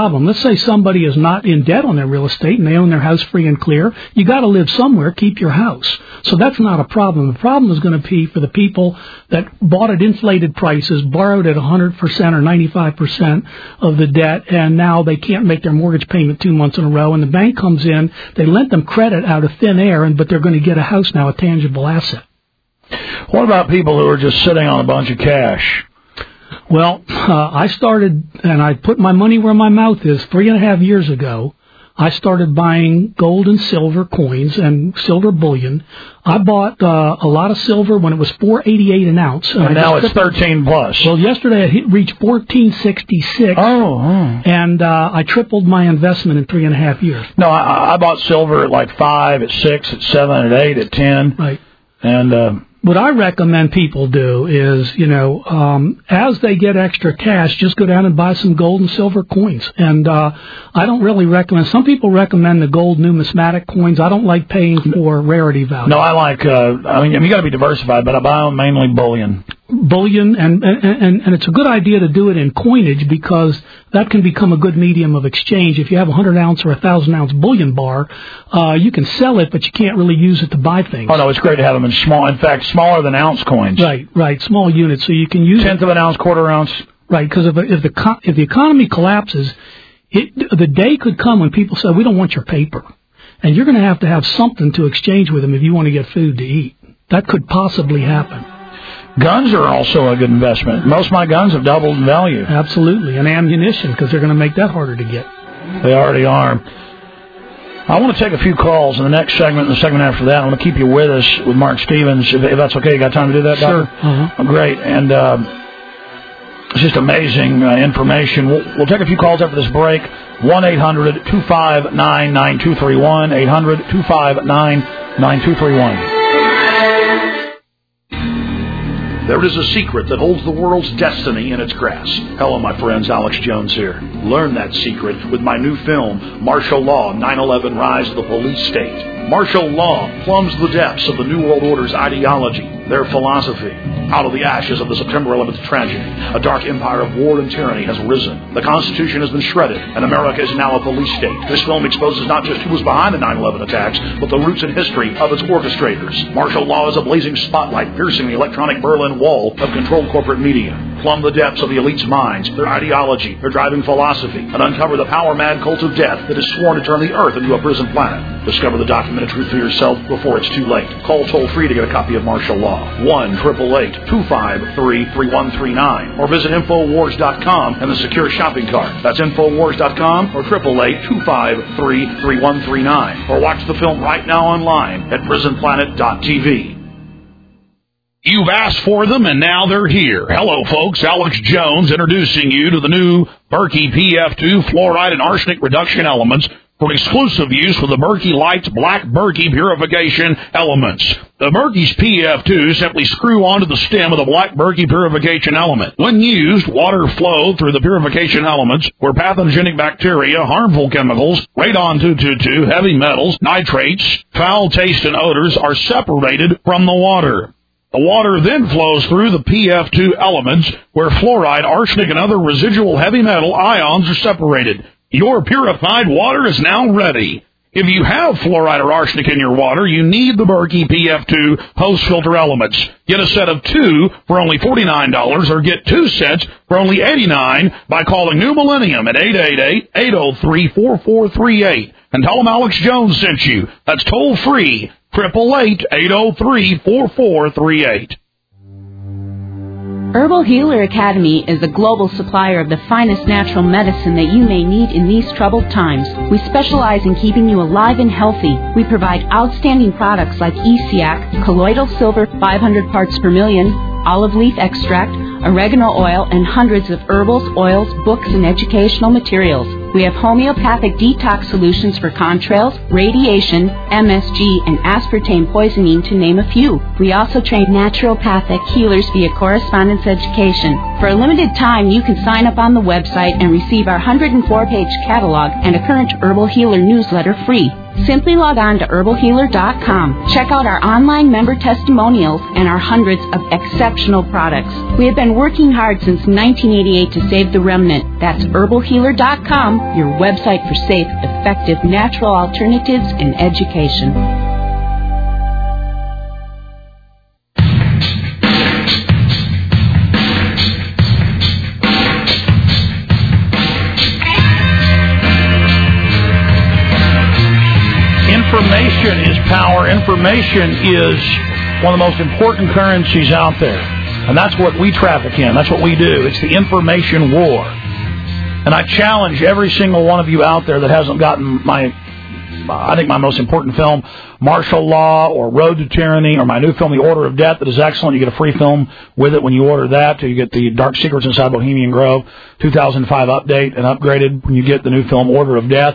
say somebody is not in debt on their real estate and they own their house free and clear, you got to live somewhere, keep your house. So that's not a problem. The problem is going to be for the people that bought at inflated prices, borrowed at one hundred percent or ninety-five percent of the debt, and now they can't make their mortgage payment two months in a row, and the bank comes in, they lent them credit out of thin air, and but they're going to get a house now, a tangible asset. What about people who are just sitting on a bunch of cash? Well, uh, I started, and I put my money where my mouth is, three and a half years ago. I started buying gold and silver coins and silver bullion. I bought uh, a lot of silver when it was four eighty-eight an ounce. And, and now it's thirteen plus. Well, yesterday it hit, reached fourteen sixty-six. Oh, oh. And uh, I tripled my investment in three and a half years. No, I, I bought silver at like five, at six, at seven, at eight, at ten. Right. And uh, what I recommend people do is, you know, um, as they get extra cash, just go down and buy some gold and silver coins. And uh, I don't really recommend. Some people recommend the gold numismatic coins. I don't like paying for rarity value. No, I like. Uh, I mean, you got to be diversified, but I buy them mainly bullion. Bullion, and, and and it's a good idea to do it in coinage because that can become a good medium of exchange. If you have a hundred ounce or a thousand ounce bullion bar, uh, you can sell it, but you can't really use it to buy things. Oh no, it's great to have them in small. In fact, smaller than ounce coins. Right, right, small units, so you can use tenth of an ounce, quarter ounce. Right, because if if the if the economy collapses, it, the day could come when people say we don't want your paper, and you're going to have to have something to exchange with them if you want to get food to eat. That could possibly happen. Guns are also a good investment. Most of my guns have doubled in value. Absolutely. And ammunition, because they're going to make that harder to get. They already are. I want to take a few calls in the next segment and the segment after that. I want to keep you with us with Mark Stevens, if, if that's okay. You got time to do that, Sure. Doctor? Uh-huh. Oh, great. And uh, it's just amazing uh, information. We'll, we'll take a few calls after this break. one eight hundred two five nine nine two three one. eight hundred two five nine nine two three one. There is a secret that holds the world's destiny in its grasp. Hello, my friends. Alex Jones here. Learn that secret with my new film, Martial Law, nine eleven Rise of the Police State. Martial law plumbs the depths of the New World Order's ideology, their philosophy. Out of the ashes of the September eleventh tragedy, a dark empire of war and tyranny has risen. The Constitution has been shredded, and America is now a police state. This film exposes not just who was behind the nine eleven attacks, but the roots and history of its orchestrators. Martial law is a blazing spotlight piercing the electronic Berlin Wall of controlled corporate media. Plumb the depths of the elite's minds, their ideology, their driving philosophy, and uncover the power-mad cult of death that is sworn to turn the earth into a prison planet. Discover the documented truth for yourself before it's too late. Call toll-free to get a copy of Martial Law. one eight eight eight two five three three one three nine. Or visit Infowars dot com and the secure shopping cart. That's Infowars dot com or eight eight eight two five three three one three nine. Or watch the film right now online at prison planet dot t v. You've asked for them, and now they're here. Hello, folks. Alex Jones introducing you to the new Berkey P F two fluoride and arsenic reduction elements for exclusive use with the Berkey Lights Black Berkey Purification Elements. The Berkey's P F two simply screw onto the stem of the Black Berkey Purification Element. When used, water flow through the purification elements where pathogenic bacteria, harmful chemicals, radon two twenty-two, heavy metals, nitrates, foul taste, and odors are separated from the water. The water then flows through the P F two elements where fluoride, arsenic, and other residual heavy metal ions are separated. Your purified water is now ready. If you have fluoride or arsenic in your water, you need the Berkey P F two post-filter elements. Get a set of two for only forty-nine dollars or get two sets for only eighty-nine dollars by calling New Millennium at eight eight eight, eight oh three, four four three eight and tell them Alex Jones sent you. That's toll-free. eight eight eight, eight oh three, four four three eight. Herbal Healer Academy is a global supplier of the finest natural medicine that you may need in these troubled times. We specialize in keeping you alive and healthy. We provide outstanding products like E C A C, colloidal silver five hundred parts per million, olive leaf extract, oregano oil, and hundreds of herbals, oils, books, and educational materials. We have homeopathic detox solutions for contrails, radiation, M S G, and aspartame poisoning, to name a few. We also train naturopathic healers via correspondence education. For a limited time, you can sign up on the website and receive our one hundred four page catalog and a current Herbal Healer newsletter free. Simply log on to herbal healer dot com. Check out our online member testimonials and our hundreds of exceptional products. We have been working hard since nineteen eighty-eight to save the remnant. That's herbal healer dot com, your website for safe, effective, natural alternatives and education. Information is power. Information is one of the most important currencies out there. And that's what we traffic in. That's what we do. It's the information war. And I challenge every single one of you out there that hasn't gotten my, I think my most important film, Martial Law or Road to Tyranny, or my new film, The Order of Death, that is excellent. You get a free film with it when you order that. You get the Dark Secrets Inside Bohemian Grove two thousand five update and upgraded when you get the new film, Order of Death.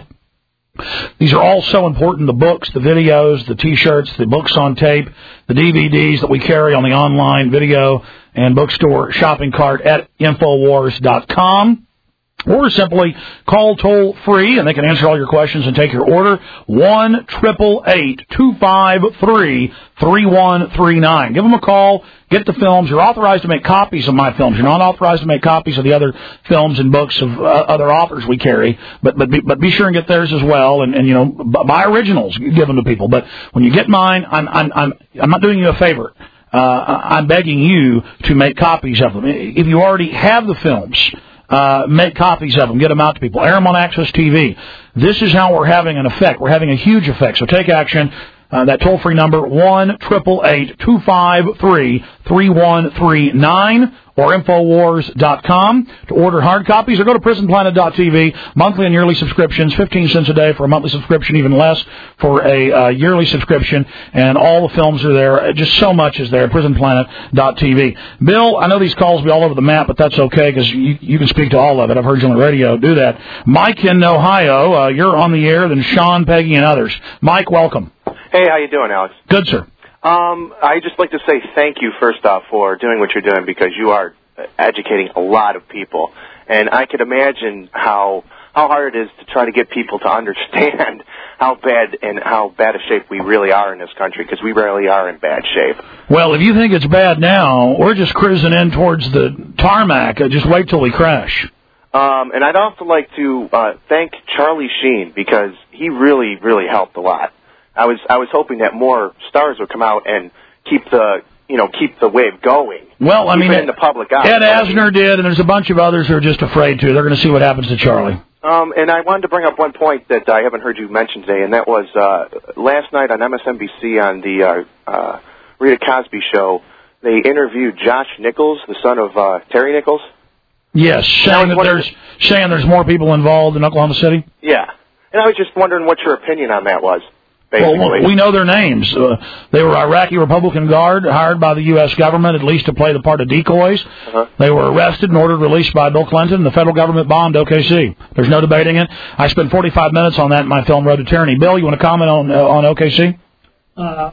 These are all so important, the books, the videos, the T-shirts, the books on tape, the D V Ds that we carry on the online video and bookstore shopping cart at Infowars dot com. Or simply call toll-free, and they can answer all your questions and take your order, one eight eight eight, two five three, three one three nine. Give them a call. Get the films. You're authorized to make copies of my films. You're not authorized to make copies of the other films and books of uh, other authors we carry, but but be, but be sure and get theirs as well, and, and you know, buy originals, give them to people. But when you get mine, I'm I'm I'm, I'm not doing you a favor. Uh, I'm begging you to make copies of them. If you already have the films, Uh, make copies of them, get them out to people, air them on Access T V. This is how we're having an effect. We're having a huge effect. So take action. Uh, that toll-free number, one eight eight eight, two five three, three one three nine, or Infowars dot com to order hard copies, or go to Prison Planet dot T V. Monthly and yearly subscriptions, fifteen cents a day for a monthly subscription, even less for a uh, yearly subscription, and all the films are there. Just so much is there, Prison Planet dot T V. Bill, I know these calls will be all over the map, but that's okay, because you, you can speak to all of it. I've heard you on the radio do that. Mike in Ohio, uh, you're on the air, then Sean, Peggy, and others. Mike, welcome. Hey, how you doing, Alex? Good, sir. Um, I just like to say thank you, first off, for doing what you're doing, because you are educating a lot of people. And I could imagine how how hard it is to try to get people to understand how bad and how bad a shape we really are in this country, because we really are in bad shape. Well, if you think it's bad now, we're just cruising in towards the tarmac. Just wait till we crash. Um, and I'd also like to uh, thank Charlie Sheen, because he really, really helped a lot. I was I was hoping that more stars would come out and keep the you know keep the wave going. Well, I mean, in the public eye. Ed Asner did, and there's a bunch of others who are just afraid to. They're going to see what happens to Charlie. Um, and I wanted to bring up one point that I haven't heard you mention today, and that was uh, last night on M S N B C on the uh, uh, Rita Cosby show. They interviewed Josh Nichols, the son of uh, Terry Nichols. Yes, saying that there's saying there's more people involved in Oklahoma City. Yeah, and I was just wondering what your opinion on that was. Basically. Well, we know their names. Uh, they were Iraqi Republican Guard hired by the U S government, at least to play the part of decoys. Uh-huh. They were arrested and ordered released by Bill Clinton. The federal government bombed O K C. There's no debating it. I spent forty-five minutes on that in my film, Road to Tyranny. Bill, you want to comment on uh, on O K C? Uh,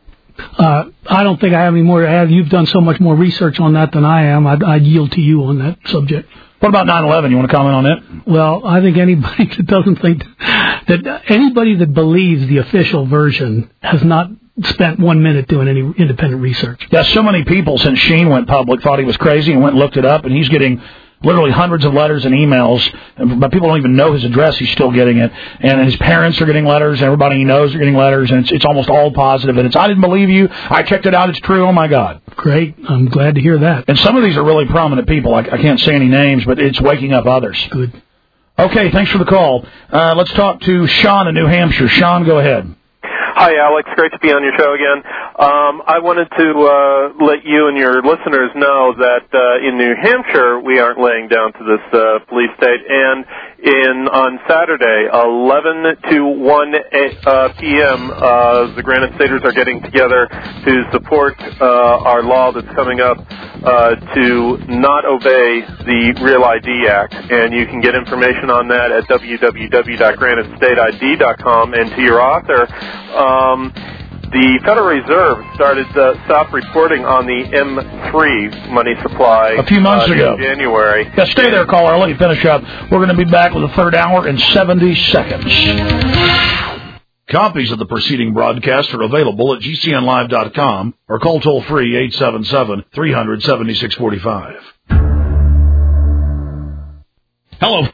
uh, I don't think I have any more to add. You've done so much more research on that than I am. I'd, I'd yield to you on that subject. What about nine eleven? You want to comment on it? Well, I think anybody that doesn't think that anybody that believes the official version has not spent one minute doing any independent research. Yeah, so many people since Sheen went public thought he was crazy and went and looked it up, and he's getting literally hundreds of letters and emails, but people don't even know his address. He's still getting it, and his parents are getting letters, and everybody he knows are getting letters, and it's, it's almost all positive. And it's, I didn't believe you. I checked it out. It's true. Oh my God. Great. I'm glad to hear that. And some of these are really prominent people. I, I can't say any names, but it's waking up others. Good. Okay. Thanks for the call. Uh, let's talk to Sean in New Hampshire. Sean, go ahead. Hi, Alex. Great to be on your show again. Um, I wanted to uh, let you and your listeners know that uh, in New Hampshire we aren't laying down to this uh, police state, and in on Saturday, eleven to one p.m., uh, the Granite Staters are getting together to support uh, our law that's coming up uh, to not obey the Real I D Act, and you can get information on that at w w w dot granite state I D dot com. And to your author, um, the Federal Reserve started uh, stopped reporting on the M three money supply a few months uh, ago. in January. Yeah, stay there, caller. I'll let you finish up. We're going to be back with the third hour in seventy seconds. Copies of the preceding broadcast are available at G C N live dot com or call toll-free eight seven seven, three hundred, seventy-six forty-five. Hello.